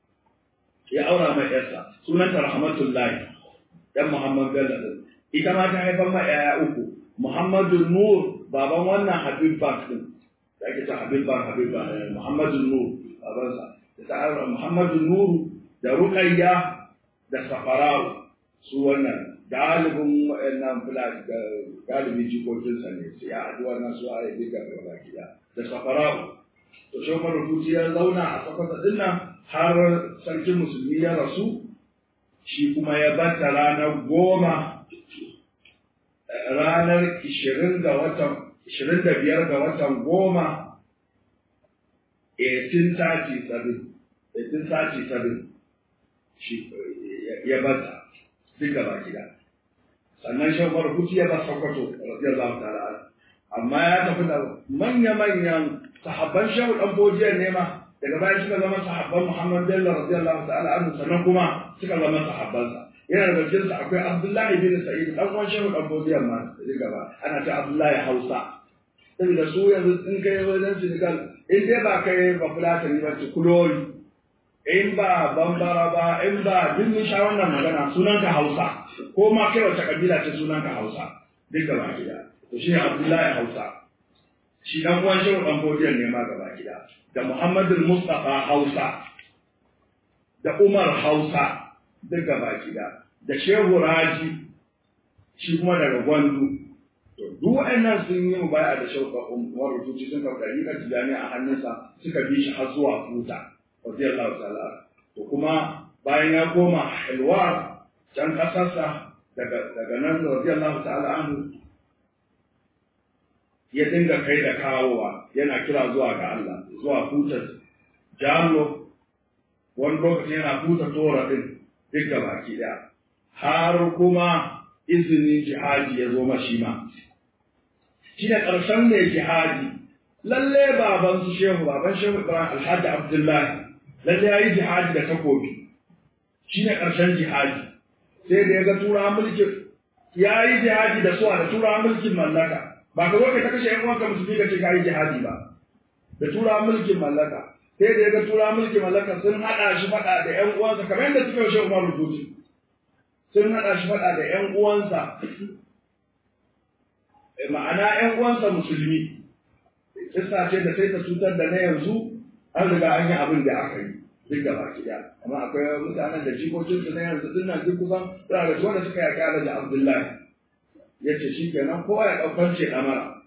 sunanta Rahmatullahi dan Muhammad Bello din ita ma ta haifar ma yaya uku Muhammadu Nur baban wannan Habib Bak din da ake ta Habib Bak Muhammadu Nur babansa ta aura Muhammadu Nur da Ruqayya da Safarau su wannan galibin wa'annan fulani galibin jikokinsa ne sai ya haɗu wannan su a yi ga gaba gida da Safarau to shi Umar Buci ya zauna a Sokoto din nan har sarkin musulmi ya rasu shi kuma ya bata ranar 25 ga watan 1837 shi ya bata duk gaba gida sannan shi Umar Buci ya ba Sokoto radiyallahu ta'ala amma ya tafi da manya-manyan sahabban Shehu dan Bojiyar ne ma daga bayan suka zama sahabban Muhammad Bello radiyallahu ta'ala anhu sannan kuma suka zama sahabbansa yana da cikin sa akwai Abdullahi bin Sa'id dan uwan Shehu dan Bojiyar ma gaba ana ta Abdullahi Hausa saboda su yanzu in kai wajen Senegal in dai ba kai ba Fulatani ba Kulori in ba Bambara ba in ba duk mun sha wannan magana sunanka Hausa ko ma kai wace kabila ce sunanka Hausa duk gaba gida to shi ne Abdullahi Hausa shi dan uwan Shehu dan Bojiyar ne ma gaba gida da Muhammadu Mustafa Hausa da Umar Hausa duk gaba gida da Shehu Raji shi kuma daga Gwandu to duk wa'annan sun yi mubaya da Shehu Umar Buci sun karɓi ɗariƙar Tijani a hannunsa suka bi shi har zuwa Futa radiyallahu ta'ala to kuma bayan ya koma Hilwar can ƙasarsa daga nan radiyallahu ta'ala anhu ya dinga kai da kawowa yana kira zuwa ga Allah zuwa Futa Jalo wani lokaci yana Futa Tora din duk gabaki daya har kuma izinin jihadi ya zo mashi ma shi ne ƙarshen mai jihadi lalle baban Shehu Ibrahim Alhaji Abdullahi lalle ya yi jihadi da takobi shi ne ƙarshen jihadi sai da ya ga tura mulkin ya yi jihadi da suwa da tura mulkin mallaka ba ka zo ka kashe ƴan uwanka musulmi ka ce ka yi jihadi ba da tura mulkin mallaka sai da ya ga tura mulkin mallaka sun haɗa shi faɗa da ƴan uwansa kamar yadda suka yi Shehu Umar Buci sun haɗa shi faɗa da ƴan uwansa ma'ana ƴan uwansa musulmi kissa ce da sai ta cutar da na yanzu an riga an yi abin da aka yi duk gaba ɗaya amma akwai mutanen da jikokinsu na yanzu din nan duk kusan suna da wanda suka yaƙi da Abdullahi ya ce shi kenan kowa ya kwance ɗamara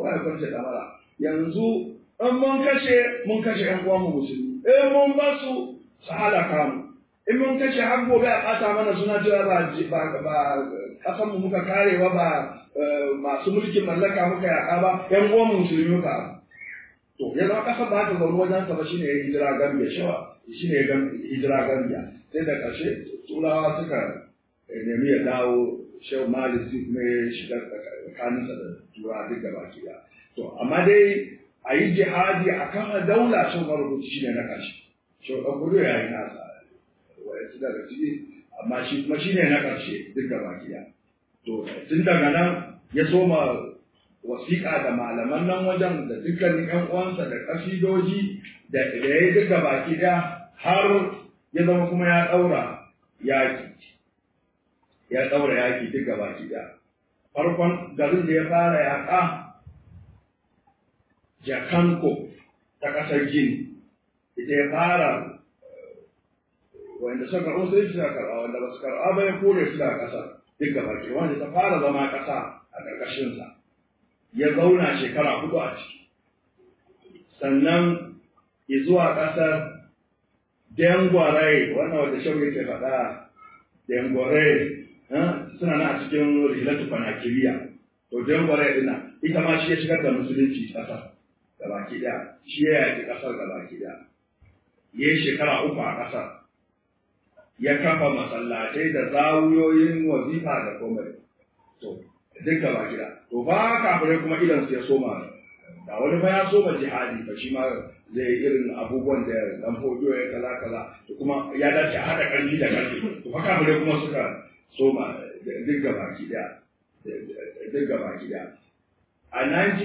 yanzu in mun kashe ƴan uwanmu musulmi in mun ba su halaka mu in mun kashe har gobe a ɓata mana suna cewa ba ƙasanmu muka karewa ba masu mulkin mallaka muka yaƙa ba ƴan uwanmu musulmi muka to ya zama ƙasar ba ta zaune wajen sa ba shine ya hijira Gambia shine ya hijira Gambia sai da ƙarshe turawa suka nemi ya dawo Shehu Malik kuma ya shiga tsakaninsa da turawa duk gaba ɗaya to amma dai a yi jihadi a kan daula Shehu Marubuci shine na ƙarshe Shehu ɗan gudu ya yi nasa wayansu daga ciki amma shi kuma shine na ƙarshe duk gaba ɗaya to tun daga nan ya soma wasiƙa da malaman nan wajen da dukkanin ƴan uwansa da ƙasidoji da ya yi duka baki ɗaya har ya zama kuma ya ɗaura yaƙi duka baki ɗaya. Farkon garin da ya fara yaƙa Jakanko ta ƙasar Gini, ita ya fara wanda suka karɓo sai suka karɓa wanda ba su karɓa ba ya kore su da ƙasar duka baki wanda ta fara zama ƙasa a ƙarƙashinsa. Ya zauna shekara 4 a ciki, sannan ya zuwa ƙasar Dengwarai, wannan wanda shan yake faɗa Dengwarai, suna na a cikin Rilatu Fanakiriya, to Dengwarai ɗina, ita ma shi ya shigar da musulunci ƙasar gabaki ɗaya, shi ya yaƙi ƙasar gabaki ɗaya. Ya yi shekara 3 a ƙasar, ya kafa masallatai da zawuyoyin wazifa da komai. To, duk gaba gida to ba kafirai kuma idan su ya soma da wani ba ya soma jihadi ba shi ma zai irin abubuwan da dan fodiyo ya kaza to kuma ya dace a hada karfi da karfi to ba kafirai kuma suka soma duk gaba gida a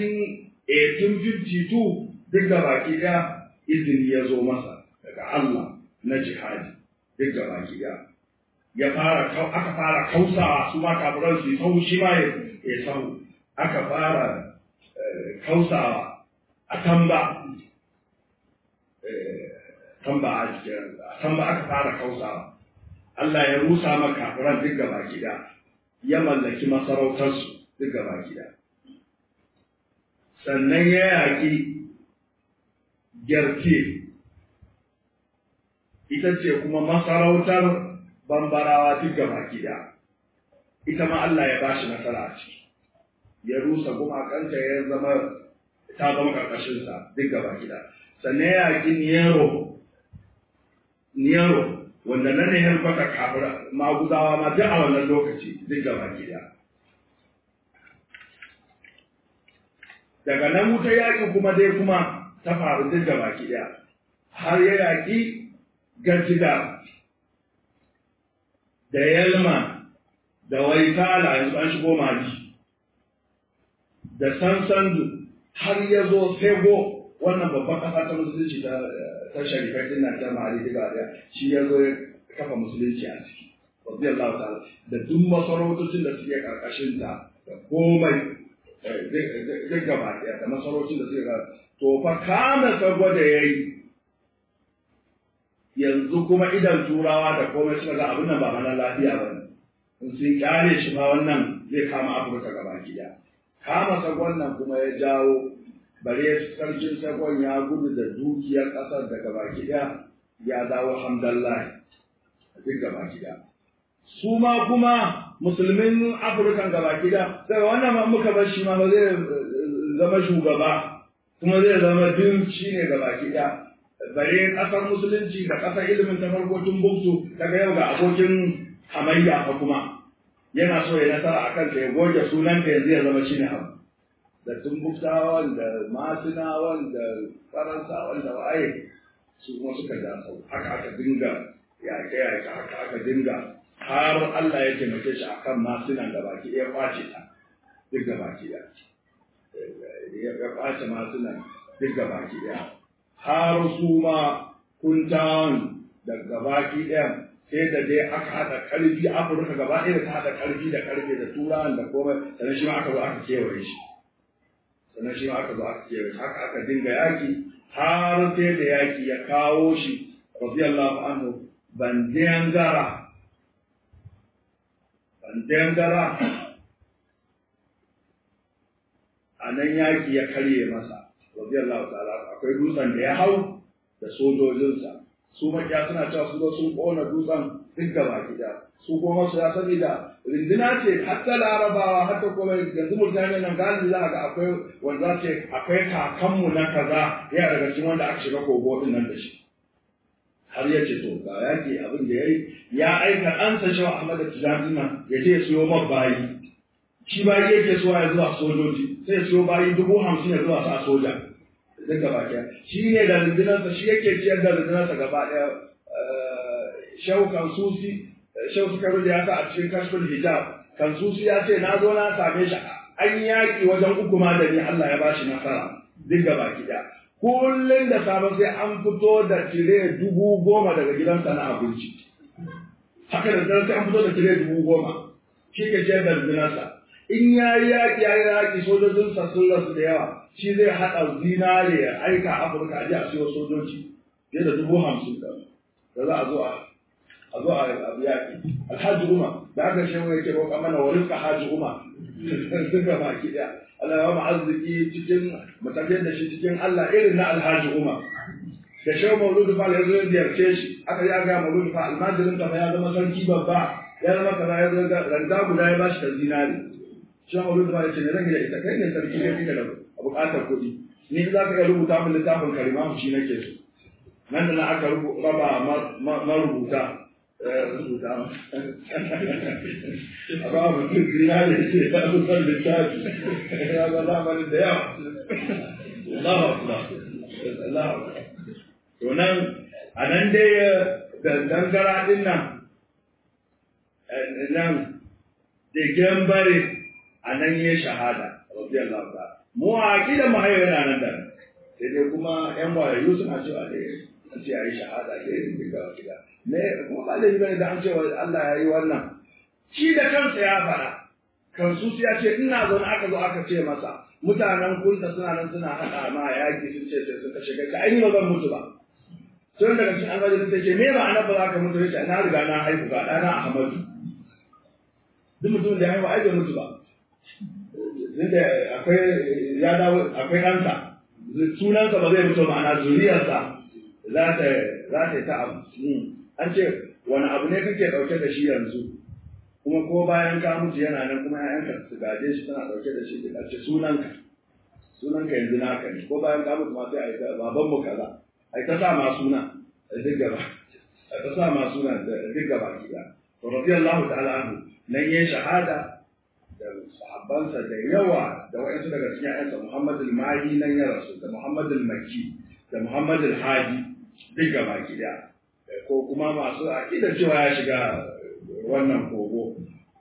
1852 duk gaba gida izini ya zo masa daga Allah na jihadi duk gaba gida aka fara kausawa su ma kafiran su sau shi ma ya sau aka fara kausawa a tamba aka fara kausawa Allah ya rusa ma kafiran duk gaba gida ya mallaki masarautarsu duk gaba gida sannan ya yaƙi Gyarke ita ce kuma masarautar Bambarawa duk gaba gida, ita ma Allah ya bashi nasara a ciki, ya rusa gumakanta ta zama ƙarƙashinsa duk gaba gida. Sannan ya yaƙi Niyaro, wanda nan ne harkwata kafira maguzawa ma duk a wannan lokaci duk gaba gida. Daga nan wuta yaƙi kuma dai kuma ta faru duk gaba gida, har ya yaƙi Garjida da Yalma da Waitala yanzu an shigo Mali da Sansandu har ya zo Sego wannan babban ƙasa ta musulunci ta sharifai din nan ta Mali daga da shi ya zo ya kafa musulunci a ciki radiyallahu ta'ala da duk masarautocin da suke karkashin ta da komai duk gaba ɗaya da masarautocin da suke to fa kana Sego da yayi yanzu kuma idan turawa da komai suka ga abin nan ba mana lafiya ba ne in sun kyale shi ma wannan zai kama Afirka gaba gida kama Sagon nan kuma ya jawo bare sarkin Sagon ya gudu da dukiyar ƙasar da gaba gida ya dawo hamdallah duk gaba gida su ma kuma musulmin Afirka gaba gida sai wannan muka bar shi ma ba zai zama shugaba kuma zai zama din shine gaba gida bare ƙasar musulunci da ƙasar ilimin ta farko Timbuktu daga yau ga abokin hamayya fa kuma yana so ya nasara a kanta ya goge sunan da yanzu ya zama shi ne abu da Timbuktawan da Masinawan da Faransawan da waye su kuma suka ja sau haka aka dinga yaƙe haka aka dinga har Allah ya taimake shi akan Masinan da baki ya kwace ta duk da baki ya kwace Masinan duk da baki ɗaya har su ma Kuntawan da gabaki ɗaya sai da dai aka haɗa ƙarfi Afirka gaba ɗaya ta haɗa ƙarfi da ƙarfe da Turawan da komai sannan shi ma aka zo aka kewaye shi haka aka dinga yaƙi har sai da yaƙi ya kawo shi radiyallahu anhu Bandengara a nan yaƙi ya karye masa radiyallahu ta'ala akwai dutsen da ya hau da sojojinsa su makiya suna cewa su zo sun kona dutsen duk gaba gida su kuma su ya saboda rindina ce hatta larabawa hatta kuma yanzu mutane nan galibi za ga akwai wanda ce akwai kakanmu na kaza ya daga cikin wanda aka shiga kogo din nan da shi har ya ce to ga yaki abin da yayi ya aika ɗansa shi Ahmad Tijani nan ya je siyo bayi shi bayi yake so ya zuwa sojoji sai siyo bayi 50,000 ya zuwa sa soja duk gaba ɗaya shi ne da rundunarsa shi yake ciyar da rundunarsa gaba ɗaya Shehu Kansusi Shehu Sukaru da ya sa a cikin kashfin hijab Kansusi ya ce na zo na same shi an yaƙi wajen uku ma da ni Allah ya bashi nasara duk gaba ɗaya kullum da safe sai an fito da tire 10,000 daga gidansa na abinci haka da dare sai an fito da tire 10,000 shi ke ce da zinarsa in ya yi yaƙi sojojinsa sun rasu da yawa shi zai haɗa zinare ya aika Afirka a ji a siyo sojoji fiye da 50,000 da za a zo a yaƙi alhaji umar da aka shi wani yake roƙa mana wa rizka haji umar duka baki ɗaya Allah ya ba mu arziki cikin mutafiyar da shi cikin Allah irin na alhaji umar da shehu mauludu fa ya zo ya ziyarce shi aka yi aga mauludu fa almajirin ta ya zama sarki babba ya zama kaza ya zo randa guda ya bashi ta zinari shehu mauludu fa ya ce ne zan gida ita kai ne sarki ne kika da buƙatar kuɗi ni za ka iya rubuta min littafin kalima shi nake so nan da na aka raba marubuta rubuta a ba mutum zina da ce ya rubutar littafi ya ga lamarin da yawa Allahu Akbar Allahu Akbar to nan a nan dai da dangara din nan da gambare a nan ya shahada radiyallahu ta'ala mu a aqidan mu hayo yana nan da sai dai kuma yan wayo suna cewa dai an ce ayi shahada dai daga gida ne kuma ba da bane da an ce Allah ya yi wannan shi da kansa ya fara kansu ya ce ina zaune aka zo aka ce masa mutanen kunta suna nan suna hada ma yaki sun ce sai suka shiga ka ai ba zan mutu ba sai daga cikin an gaji ta ce me ba ana ba za ka mutu yace na riga na haihu ga dana Ahmadu duk mutum da ya haihu ai bai mutu ba inda akwai ya dawo akwai ɗansa sunansa ba zai mutu ma'ana zuriyarsa za ta ta abu an ce wani abu ne kake ɗauke da shi yanzu kuma ko bayan ka mutu yana nan kuma ƴaƴanka su gaje shi tana ɗauke da shi da ce sunanka yanzu naka ne ko bayan ka mutu ma sai a yi ta baban mu kaza a yi ta sa ma suna a duk gaba a ta sa ma suna da duk gaba ki da to radiyallahu ta'ala anhu nan yayin shahada da sahabbansa da yawa da wa'ansu daga cikin ƴaƴansa Muhammad al-Mahdi nan ya rasu da Muhammad al-Makki da Muhammad al-Hadi duk gaba ki da ko kuma masu aqidar cewa ya shiga wannan kogo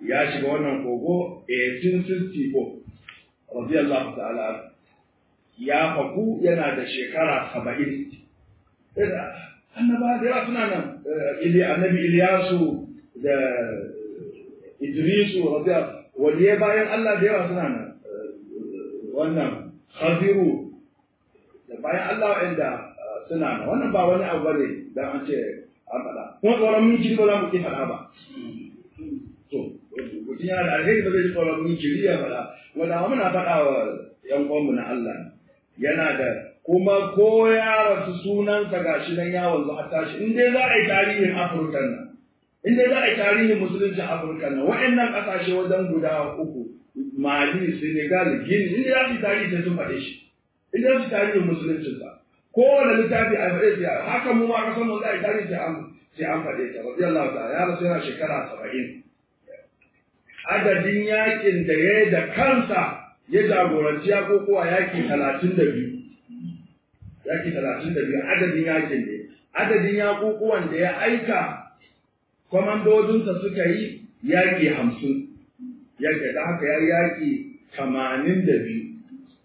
1864 radiyallahu ta'ala ya faku yana da shekara 70 annaba da yawa suna nan annabi Iliyasu da Idrisu radiyallahu waliye bayan Allah da yawa suna nan wannan Khadiru da bayan Allah wa'anda suna nan wannan ba wani abu bane dan an ce an faɗa kuma tsoron minci ba za mu ki faɗa ba to mutum yana da alheri ba zai ji tsoron minci ya faɗa wanda muna faɗa wa yan uwanmu na Allah yana da kuma ko ya rasu sunansa gashi nan ya wanzu a tashi in dai za a yi tarihin Afirka nan in dai za a yi tarihin musulunci Afirka nan wa'annan ƙasashe wajen guda 3 Mali Senegal Guinea in dai za su yi tarihi sai sun faɗe shi in dai za su yi tarihin musuluncinsa kowane littafi a faɗe shi haka mu ma kasan mu za a yi tarihi sai an faɗe ta radiyallahu ta'ala ya rasu yana shekara 70 adadin yakin da ya da kansa ya jagoranci ya kokowa yaki 32 adadin yakin ne adadin yakukuwan da ya aika kwamandodinsa suka yi yaki 50 yaki da haka ya yaki 82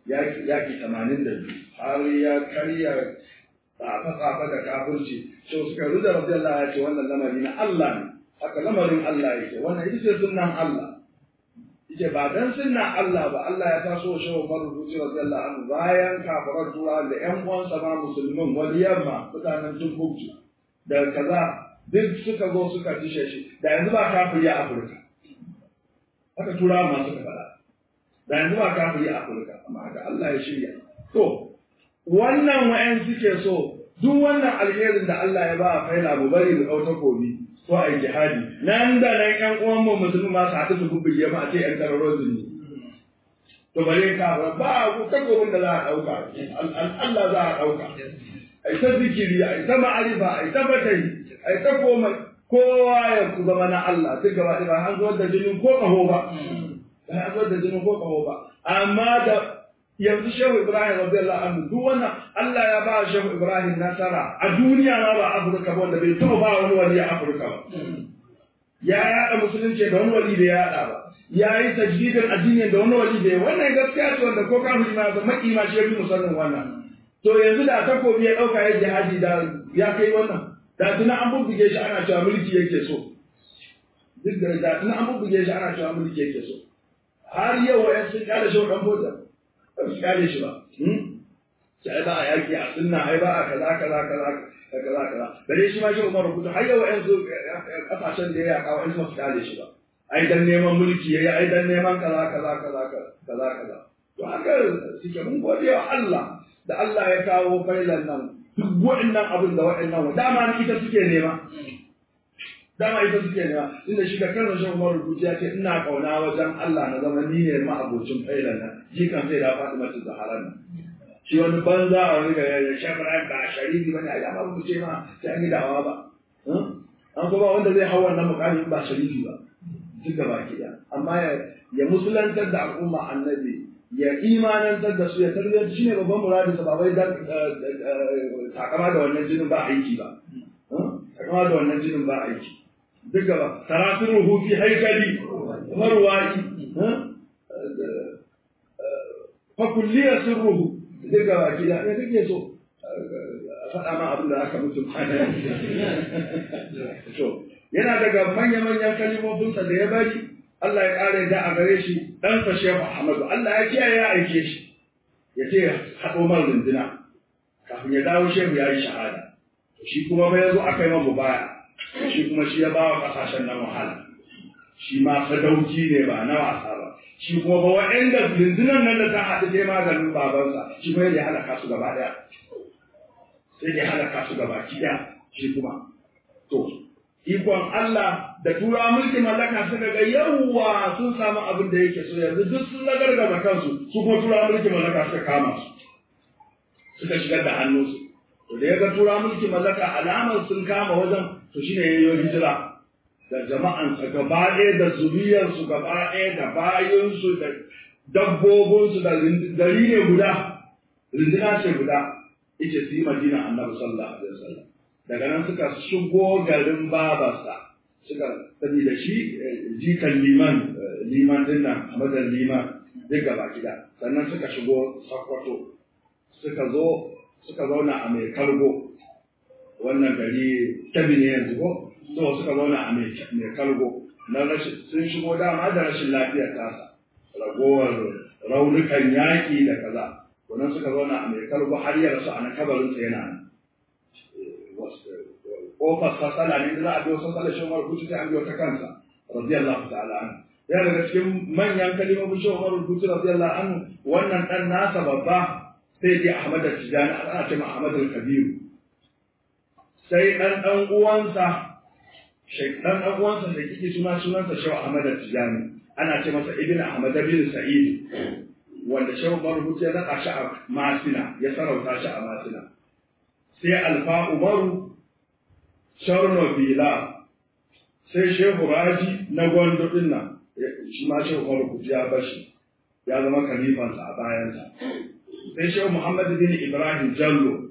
har ya karya tsafa da kafirci so suka ruda radiyallahu ya ce wannan lamari na Allah ne haka lamarin Allah yake wannan ita ce sunnan Allah yake ba dan sunnan Allah ba Allah ya taso shi wa farruci radiyallahu anhu bayan kafirar tura da ƴan uwansa ma musulmin waliyan ma mutanen Timbuktu da kaza duk suka zo suka tishe shi da yanzu ba kafiri a Afirka haka tura ma suka faɗa da yanzu ba kafiri a Afirka amma haka Allah ya shirya to wannan wa'en suke so duk wannan alherin da Allah ya ba a faila mu bari mu ɗauta kobi ko a yi jihadi nan da nan ƴan uwan mu musulmi ma su haɗu su bubbuge ma a ce ƴan terrorism ne to bare ka ba ku takobin da za a ɗauka Allah za a ɗauka ai ta zikiri ai ta ma'arifa ai ta batai ai ta komai kowa ya ku zama na Allah duk gaba ɗaya ba an zo da jinin ko ƙaho ba an zo da jinin ko ƙaho ba amma da yanzu Shehu Ibrahim radiyallahu anhu duk wannan Allah ya ba Shehu Ibrahim nasara a duniya ma ba Afirka ba wanda bai taɓa ba wani wali a Afirka ba ya yaɗa musulunci da wani wali da ya yaɗa ba ya yi tajdidin addini da wani wali da wannan gaskiya ce wanda ko kafiri ma ga maki ma shi ya fi musannin wannan to yanzu da takobi ya dauka ya jihadi da ya kai wannan da tuna an bubbuge shi ana cewa mulki yake so duk da tuna an bubbuge shi ana cewa mulki yake so har yau wayan sun kare shi dan bota ba su kare shi ba sai ba a yaki a sunna ai ba a kaza bare shi ma shi Umar rubutu har yau wayan su kasashen da ya yaka wayan su kare shi ba ai dan neman mulki yayi ai dan neman kaza to haka suke mun gode wa Allah da Allah ya kawo failan nan duk waɗannan abin da waɗannan dama ita suke nema inda shi da kansa shi Umar rubuci ya ce ina kauna wajen Allah na zama ni ne ma abocin failan nan shi kan sai da Fatima ta Zahra nan shi wani banza a wani da shafara ba sharifi bane ai amma rubuce ma sai an yi dawa ba an kuma wanda zai hawa wannan mukamin ba sharifi ba duka baki da amma ya musulantar da al'umma annabi ya imanantar da su ya tarbiyyar shi ne babban muradin sa ba wai dan takama da wannan jinin ba aiki ba takama da wannan jinin ba aiki duka ba karatun rufi haikali marwa'i fa kulliya sirruhu duka baki da ne kake so faɗa ma abin da aka mutu yana daga manya-manyan kalimominsa da ya bari Allah ya ƙara da a gare shi ɗansa Shehu Ahmadu Allah ya kiyaye ya aike shi ya ce haɗo man runduna kafin ya dawo Shehu ya yi shahada shi kuma bai zo a kai man baya shi kuma shi ya ba wa ƙasashen nan wahala shi ma sadauki ne ba na wasa ba shi kuma ba wa'anda rundunan nan da ta haɗu dai maganin babansa shi kuma ya halaka su gaba ɗaya sai ya halaka su gaba ɗaya shi kuma to ikon Allah da tura mulkin mallaka suka ga yawwa sun samu abin da yake so yanzu duk sun lagargaza kansu su kuma tura mulkin mallaka suka kama su suka shigar da hannunsu to da ya ga tura mulkin mallaka alamar sun kama wajen to shine yayyo hijira da jama'ansa gaba ɗaya da zuriyarsu gaba ɗaya da bayinsu da dabbobinsu da gari ne guda rinduna ce guda ita su yi madina annabi sallallahu alaihi wasallam daga nan suka shigo garin babarsa suka sani da shi jikan liman din nan a madar liman duk gaba gida sannan suka shigo Sokoto suka zauna a mai kargo wannan gari tabi ne yanzu ko suka zauna a mai kargo sun shigo dama da rashin lafiyar tasa ragowar raunukan yaƙi da kaza wannan suka zauna a mai kargo har ya rasu a na kabarinsa yana nan kofar sassala ne da za a biyo sassala shi Umar Kuci sai an biyo ta kansa radiyallahu ta'ala anhu ya daga cikin manyan kalimomin shi Umar Kuci radiyallahu anhu wannan dan nasa babba sai dai Ahmad Tijani ana cewa Ahmad al-Kabir sai dan uwansa da kike sunansa Shehu Ahmad Tijani ana ce masa Ibn Ahmad bin Sa'id wanda Shehu Umar Kuci ya naka shi a Masina ya sarauta shi a Masina sai Alfa Umaru Sharnobila sai Shehu Raji na Gondo din nan shi ma Shehu Umar Kuci ya bashi ya zama khalifansa a bayansa sai Shehu Muhammad bin Ibrahim Jallo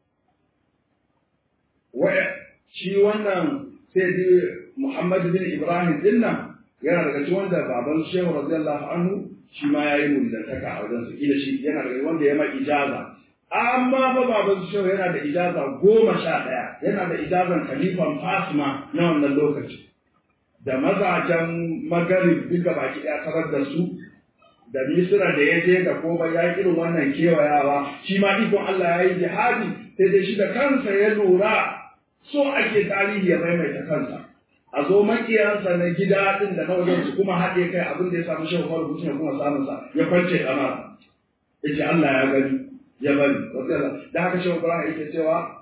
shi wannan sai dai Muhammad bin Ibrahim din nan yana daga cikin wanda baban Shehu radiyallahu anhu shi ma yayi mulkantaka a wajen su kila shi yana daga wanda ya ma ijaza amma ba baban Shehu yana da ijaza 11 yana da ijazan khalifan Fatima na wannan lokaci da mazajen Maghrib duka baki daya tarar da su da Misra da ya je da kuma ya irin wannan kewayawa shi ma ikon Allah ya yi jihadi sai dai shi da kansa ya lura so ake tarihi ya maimaita kansa a zo makiyansa na gida din da na wajen su kuma haɗe kai abin da ya samu Shehu Umar Kuci kuma samun sa ya kwance kamar yace Allah ya gani ya bari da haka Shehu Ibrahim yake cewa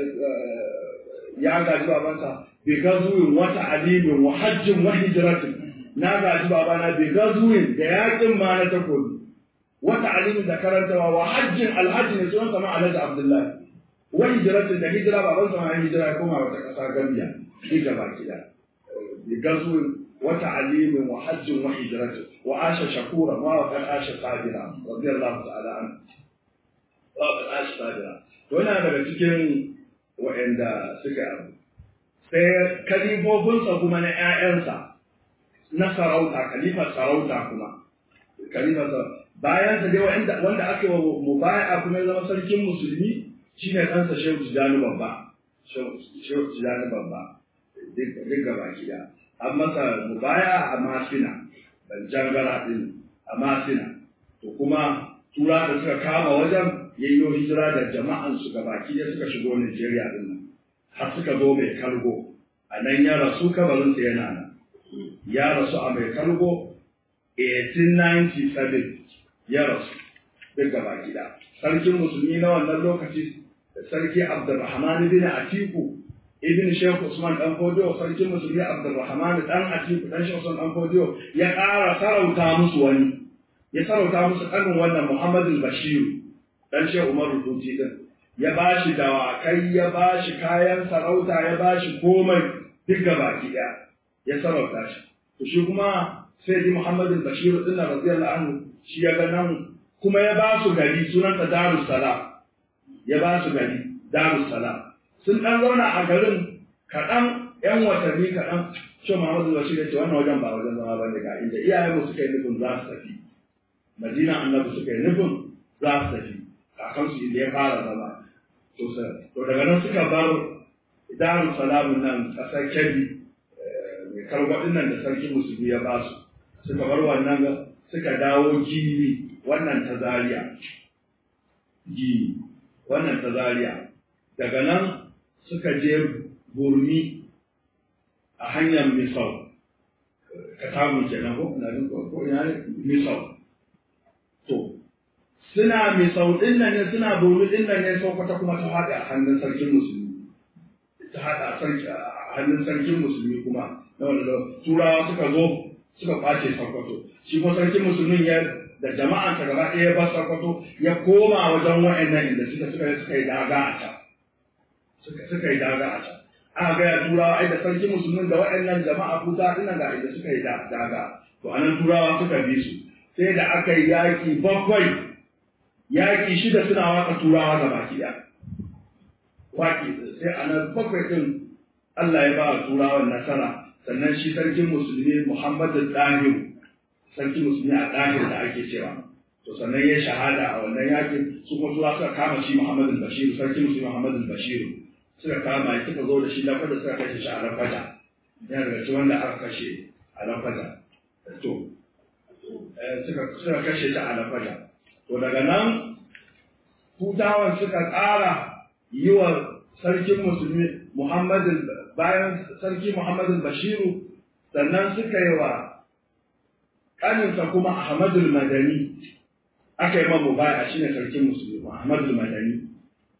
ya gaji babansa bi gazuwin wata alimin wa hajjin wa hijratin na gaji babana bi gazuwin da yakin ma na takobi wata alimin da karantawa wa hajjin alhaji ne sunan sama Alhaji Abdullahi wa hijratin da hijira babansa ma hijira ya koma wata ƙasa Gambia shi gaba kida bi gazuwin wata alimin wa hajjin wa hijratin wa asha shakura wa qad asha sabira radiyallahu ta'ala anhu to yana daga cikin waɗanda suka abu sai kalifofinsa kuma na ‘ya'yansa na sarauta kalifar sarauta kuma kalifar bayan sa dai wanda aka yi wa mubaya kuma ya zama sarkin musulmi shine ɗansa Shehu Tijjani babba Shehu Tijjani babba duk gaba gida an masa mubaya a Masina ban jangara din a Masina to kuma tura da suka kama wajen yayyo hijira da jama'an su gabaki da suka shigo Najeriya din nan har suka zo mai kargo a nan ya rasu kabarin sa yana nan ya rasu a mai kargo 1897 ya rasu duk gabaki da sarkin musulmi na wannan lokaci sarki Abdulrahman bin Atiku ibn Sheikh Usman dan Fodiyo sarkin musulmi Abdulrahman dan Atiku dan Sheikh Usman dan Fodiyo ya ƙara sarauta musu wani ya sarauta musu kanin wannan Muhammadu Bashir dan Sheikh Umar Rututi din ya bashi dawakai ya bashi kayan sarauta ya bashi komai duk gabaki daya ya sarauta shi to shi kuma sai di Muhammadu Bashir din radiyallahu anhu shi ya ga nan kuma ya ba su gari sunanta Darus Salam ya ba su gari Darus Salam sun dan zauna a garin kaɗan ‘yan watanni kaɗan shi Muhammadu Bashir ya ce wannan wajen ba wajen zama ba ne ga inda iyayenmu suka yi nufin za su tafi Madina annabi suka yi nufin za su tafi kakansu inda ya fara zama to daga nan suka bar Darus Salam nan ƙasar Kebbi mai karbaɗin nan da sarki musulmi ya ba su suka bar wannan suka dawo Gini wannan ta Zaria Gini wannan ta Zaria daga nan suka je Burmi a hanyar Misau Katagun kenan ko ina Misau to suna Misau din nan ne suna Burmi din nan ne Sokoto kuma ta haɗe a hannun sarkin musulmi ta haɗa a hannun sarkin musulmi kuma na wanda turawa suka zo suka kwace Sokoto shi kuma sarkin musulmin ya da jama'an ta gaba ɗaya ba Sokoto ya koma wajen wa'annan inda suka yi daga a can suka yi daga a can aka gaya turawa ai da sarkin musulmin da wa'annan jama'a kuta ina ga inda suka yi daga to anan turawa suka bi su sai da aka yi yaki bakwai yaki shida suna waka turawa ga baki ɗaya waki sai anan bakwai din Allah ya ba turawan nasara sannan shi sarkin musulmi Muhammadu Tahir sarkin musulmi a Tahir da ake cewa to sannan ya shahada a wannan yakin su kuma tura suka kama shi Muhammadu Bashir sarkin musulmi Muhammadu Bashir suka kama shi suka zo da shi lafiya suka kashe shi a Lafaja yana daga cikin wanda aka kashe a Lafaja to suka kashe shi a Lafaja to daga nan Kutawan suka ƙara yi wa sarkin musulmi Muhammadu bayan sarki Muhammadu Bashiru sannan suka yi wa ƙaninsa kuma Ahmadul Madani aka yi mamu baya shi ne sarkin musulmi Ahmadul Madani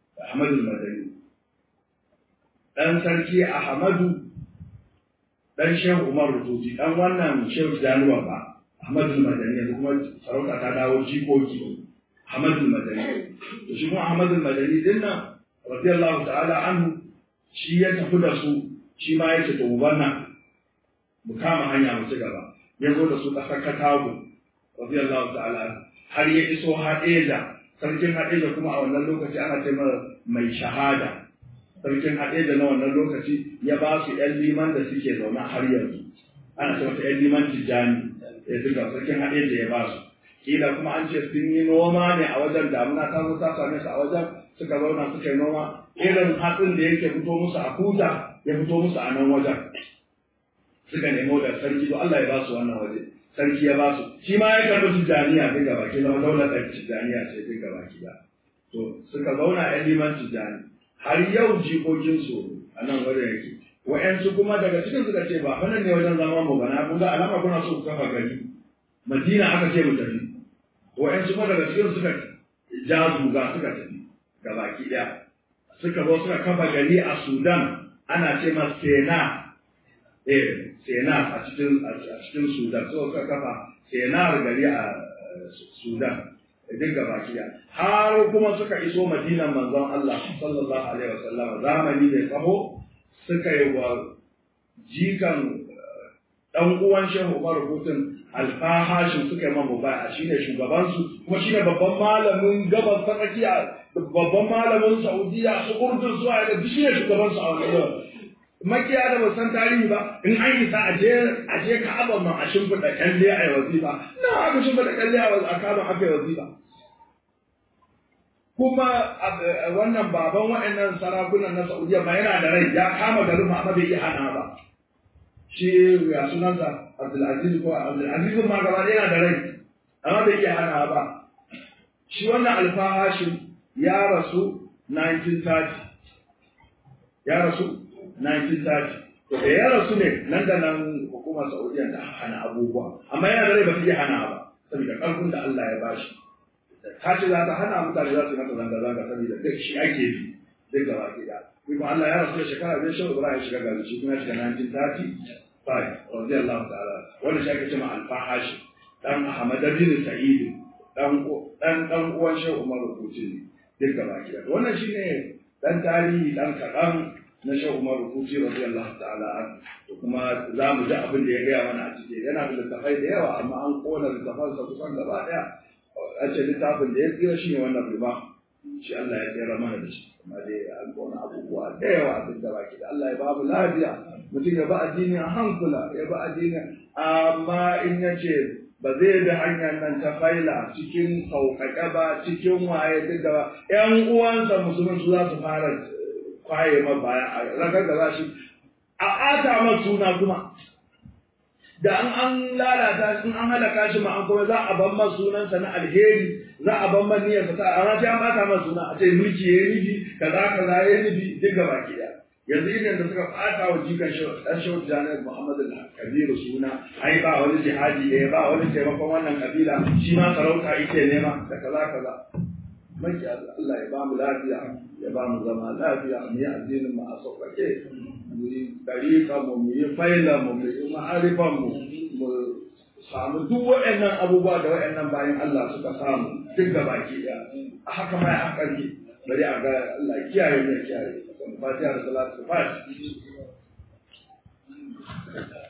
ɗan sarki Ahmadu ɗan Shehu Umar Rututi ɗan wannan Shehu Januwa ba Ahmadul Madani yanzu kuma sarauta ta dawo jikoki Ahmadul Madani to shi kuma Ahmadul Madani din nan radiyallahu ta'ala anhu shi ya tafi da su shi ma ya ce to mu mu kama hanya mu ci gaba ya zo da su ƙasar Katago radiyallahu ta'ala har ya iso Hadeja sarkin Hadeja kuma a wannan lokaci ana ce mai shahada sarkin Hadeja na wannan lokaci ya ba su ƴan liman da suke zaune har yanzu ana ce mata ƴan liman Tijjani ya duka sarkin Hadeja ya ba su kila kuma an ce sun yi noma ne a wajen damuna ta zo ta same su a wajen suka zauna suka yi noma irin hatsin da yake fito musu a kuta ya fito musu a nan wajen suka nemo da sarki to Allah ya ba su wannan waje sarki ya ba su shi ma ya karɓi Tijjaniya duk gaba ki zama daular da Tijjaniya sai duk gaba ki da to suka zauna a liman Tijjani har yau jikokinsu a nan wajen yake wa'yansu kuma daga cikin suka ce ba fannin ne wajen zama mu bana kun ga alama kuna so ku kafa gari Madina aka ce mu tafi wa'yansu kuma daga cikin suka ja zuga suka tafi gabaki ɗaya suka zo suka kafa gari a Sudan ana ce ma Sena a cikin Sudan suka kafa Senar gari a Sudan duk gabaki ɗaya har kuma suka iso Madinan manzon Allah sallallahu alaihi wasallam zamani da tsaho suka yi wa jikan dan uwan Shehu Umar Rubutun alfahashin suka yi mamu baya shine shugabansu kuma shine babban malamin gabas ta tsakiya babban malamin Saudiya su Urdun su da shi ne shugabansu a wannan makiya da ba san tarihi ba in an yi sa aje Ka'aba ma a shimfiɗa kalle a wazifa na aka shimfiɗa kalle a Ka'aba aka yi wazifa kuma wannan baban waɗannan sarakunan na Saudiya ma yana da rai ya kama garin amma bai iya hana ba shi ya sunansa Abdulaziz ma gaba yana da rai amma bai iya hana ba shi wannan Alfa Hashim ya rasu 1930 to da ya rasu ne nan da nan hukumar Saudiya da hana abubuwa amma yana da rai ba ta iya hana ba saboda ƙarfin da Allah ya bashi ta ce za ta hana mutane za su yi mata zanga-zanga saboda duk shi ake bi duk gaba ke da kuma Allah ya rasu da shekara zai shan Ibrahim shiga gari shi kuma shiga 1935 radiyallahu ta'ala wanda shi ake cewa Alfa Hashim dan Ahmad bin Sa'id dan uwan Shehu Umar Rukuti duk gaba ke da wannan shine dan tarihi dan kaɗan na Shehu Umar Rukuti radiyallahu ta'ala to kuma za mu ji abin da ya gaya mana a ciki yana da littafai da yawa amma an kona littafansa kusan gaba ɗaya a ce littafin da ya tsira shi ne wannan riba shi Allah ya tsira mana da shi amma dai an kona abubuwa da yawa abin da baki da Allah ya ba mu lafiya mutum ya ba addini a hankula ya ba addini amma in ya ce ba zai bi hanyar nan ta faila cikin sauƙaƙe ba cikin waye duk da ƴan uwansa musulmi su za su fara kwaye ma baya a ragar da za shi a ata ma suna kuma da an lalata in an halaka shi ma an kuma za a ban ma sunansa na alheri za a ban ma niyyarsa ta amma sai an bata ma suna a ce mulki ya nufi kaza ya nufi duk gaba ki da yanzu idan da suka fata wa jikan dan shehu janar Muhammad al-Kabiru suna ai ba wani jihadi da ba wani taimakon wannan kabila shi ma sarauta yake nema da kaza maki Allah ya ba mu lafiya ya ba mu zama lafiya mu yi addinin mu a sauƙaƙe mu yi dariƙa mu yi faila mu yi ma'arifan mu samu duk waɗannan abubuwa da waɗannan bayan Allah suka samu duk gabaki ɗaya a haka ma ya haƙarki bari a ga Allah kiyaye ne kiyaye. Fatiha da salatu fatiha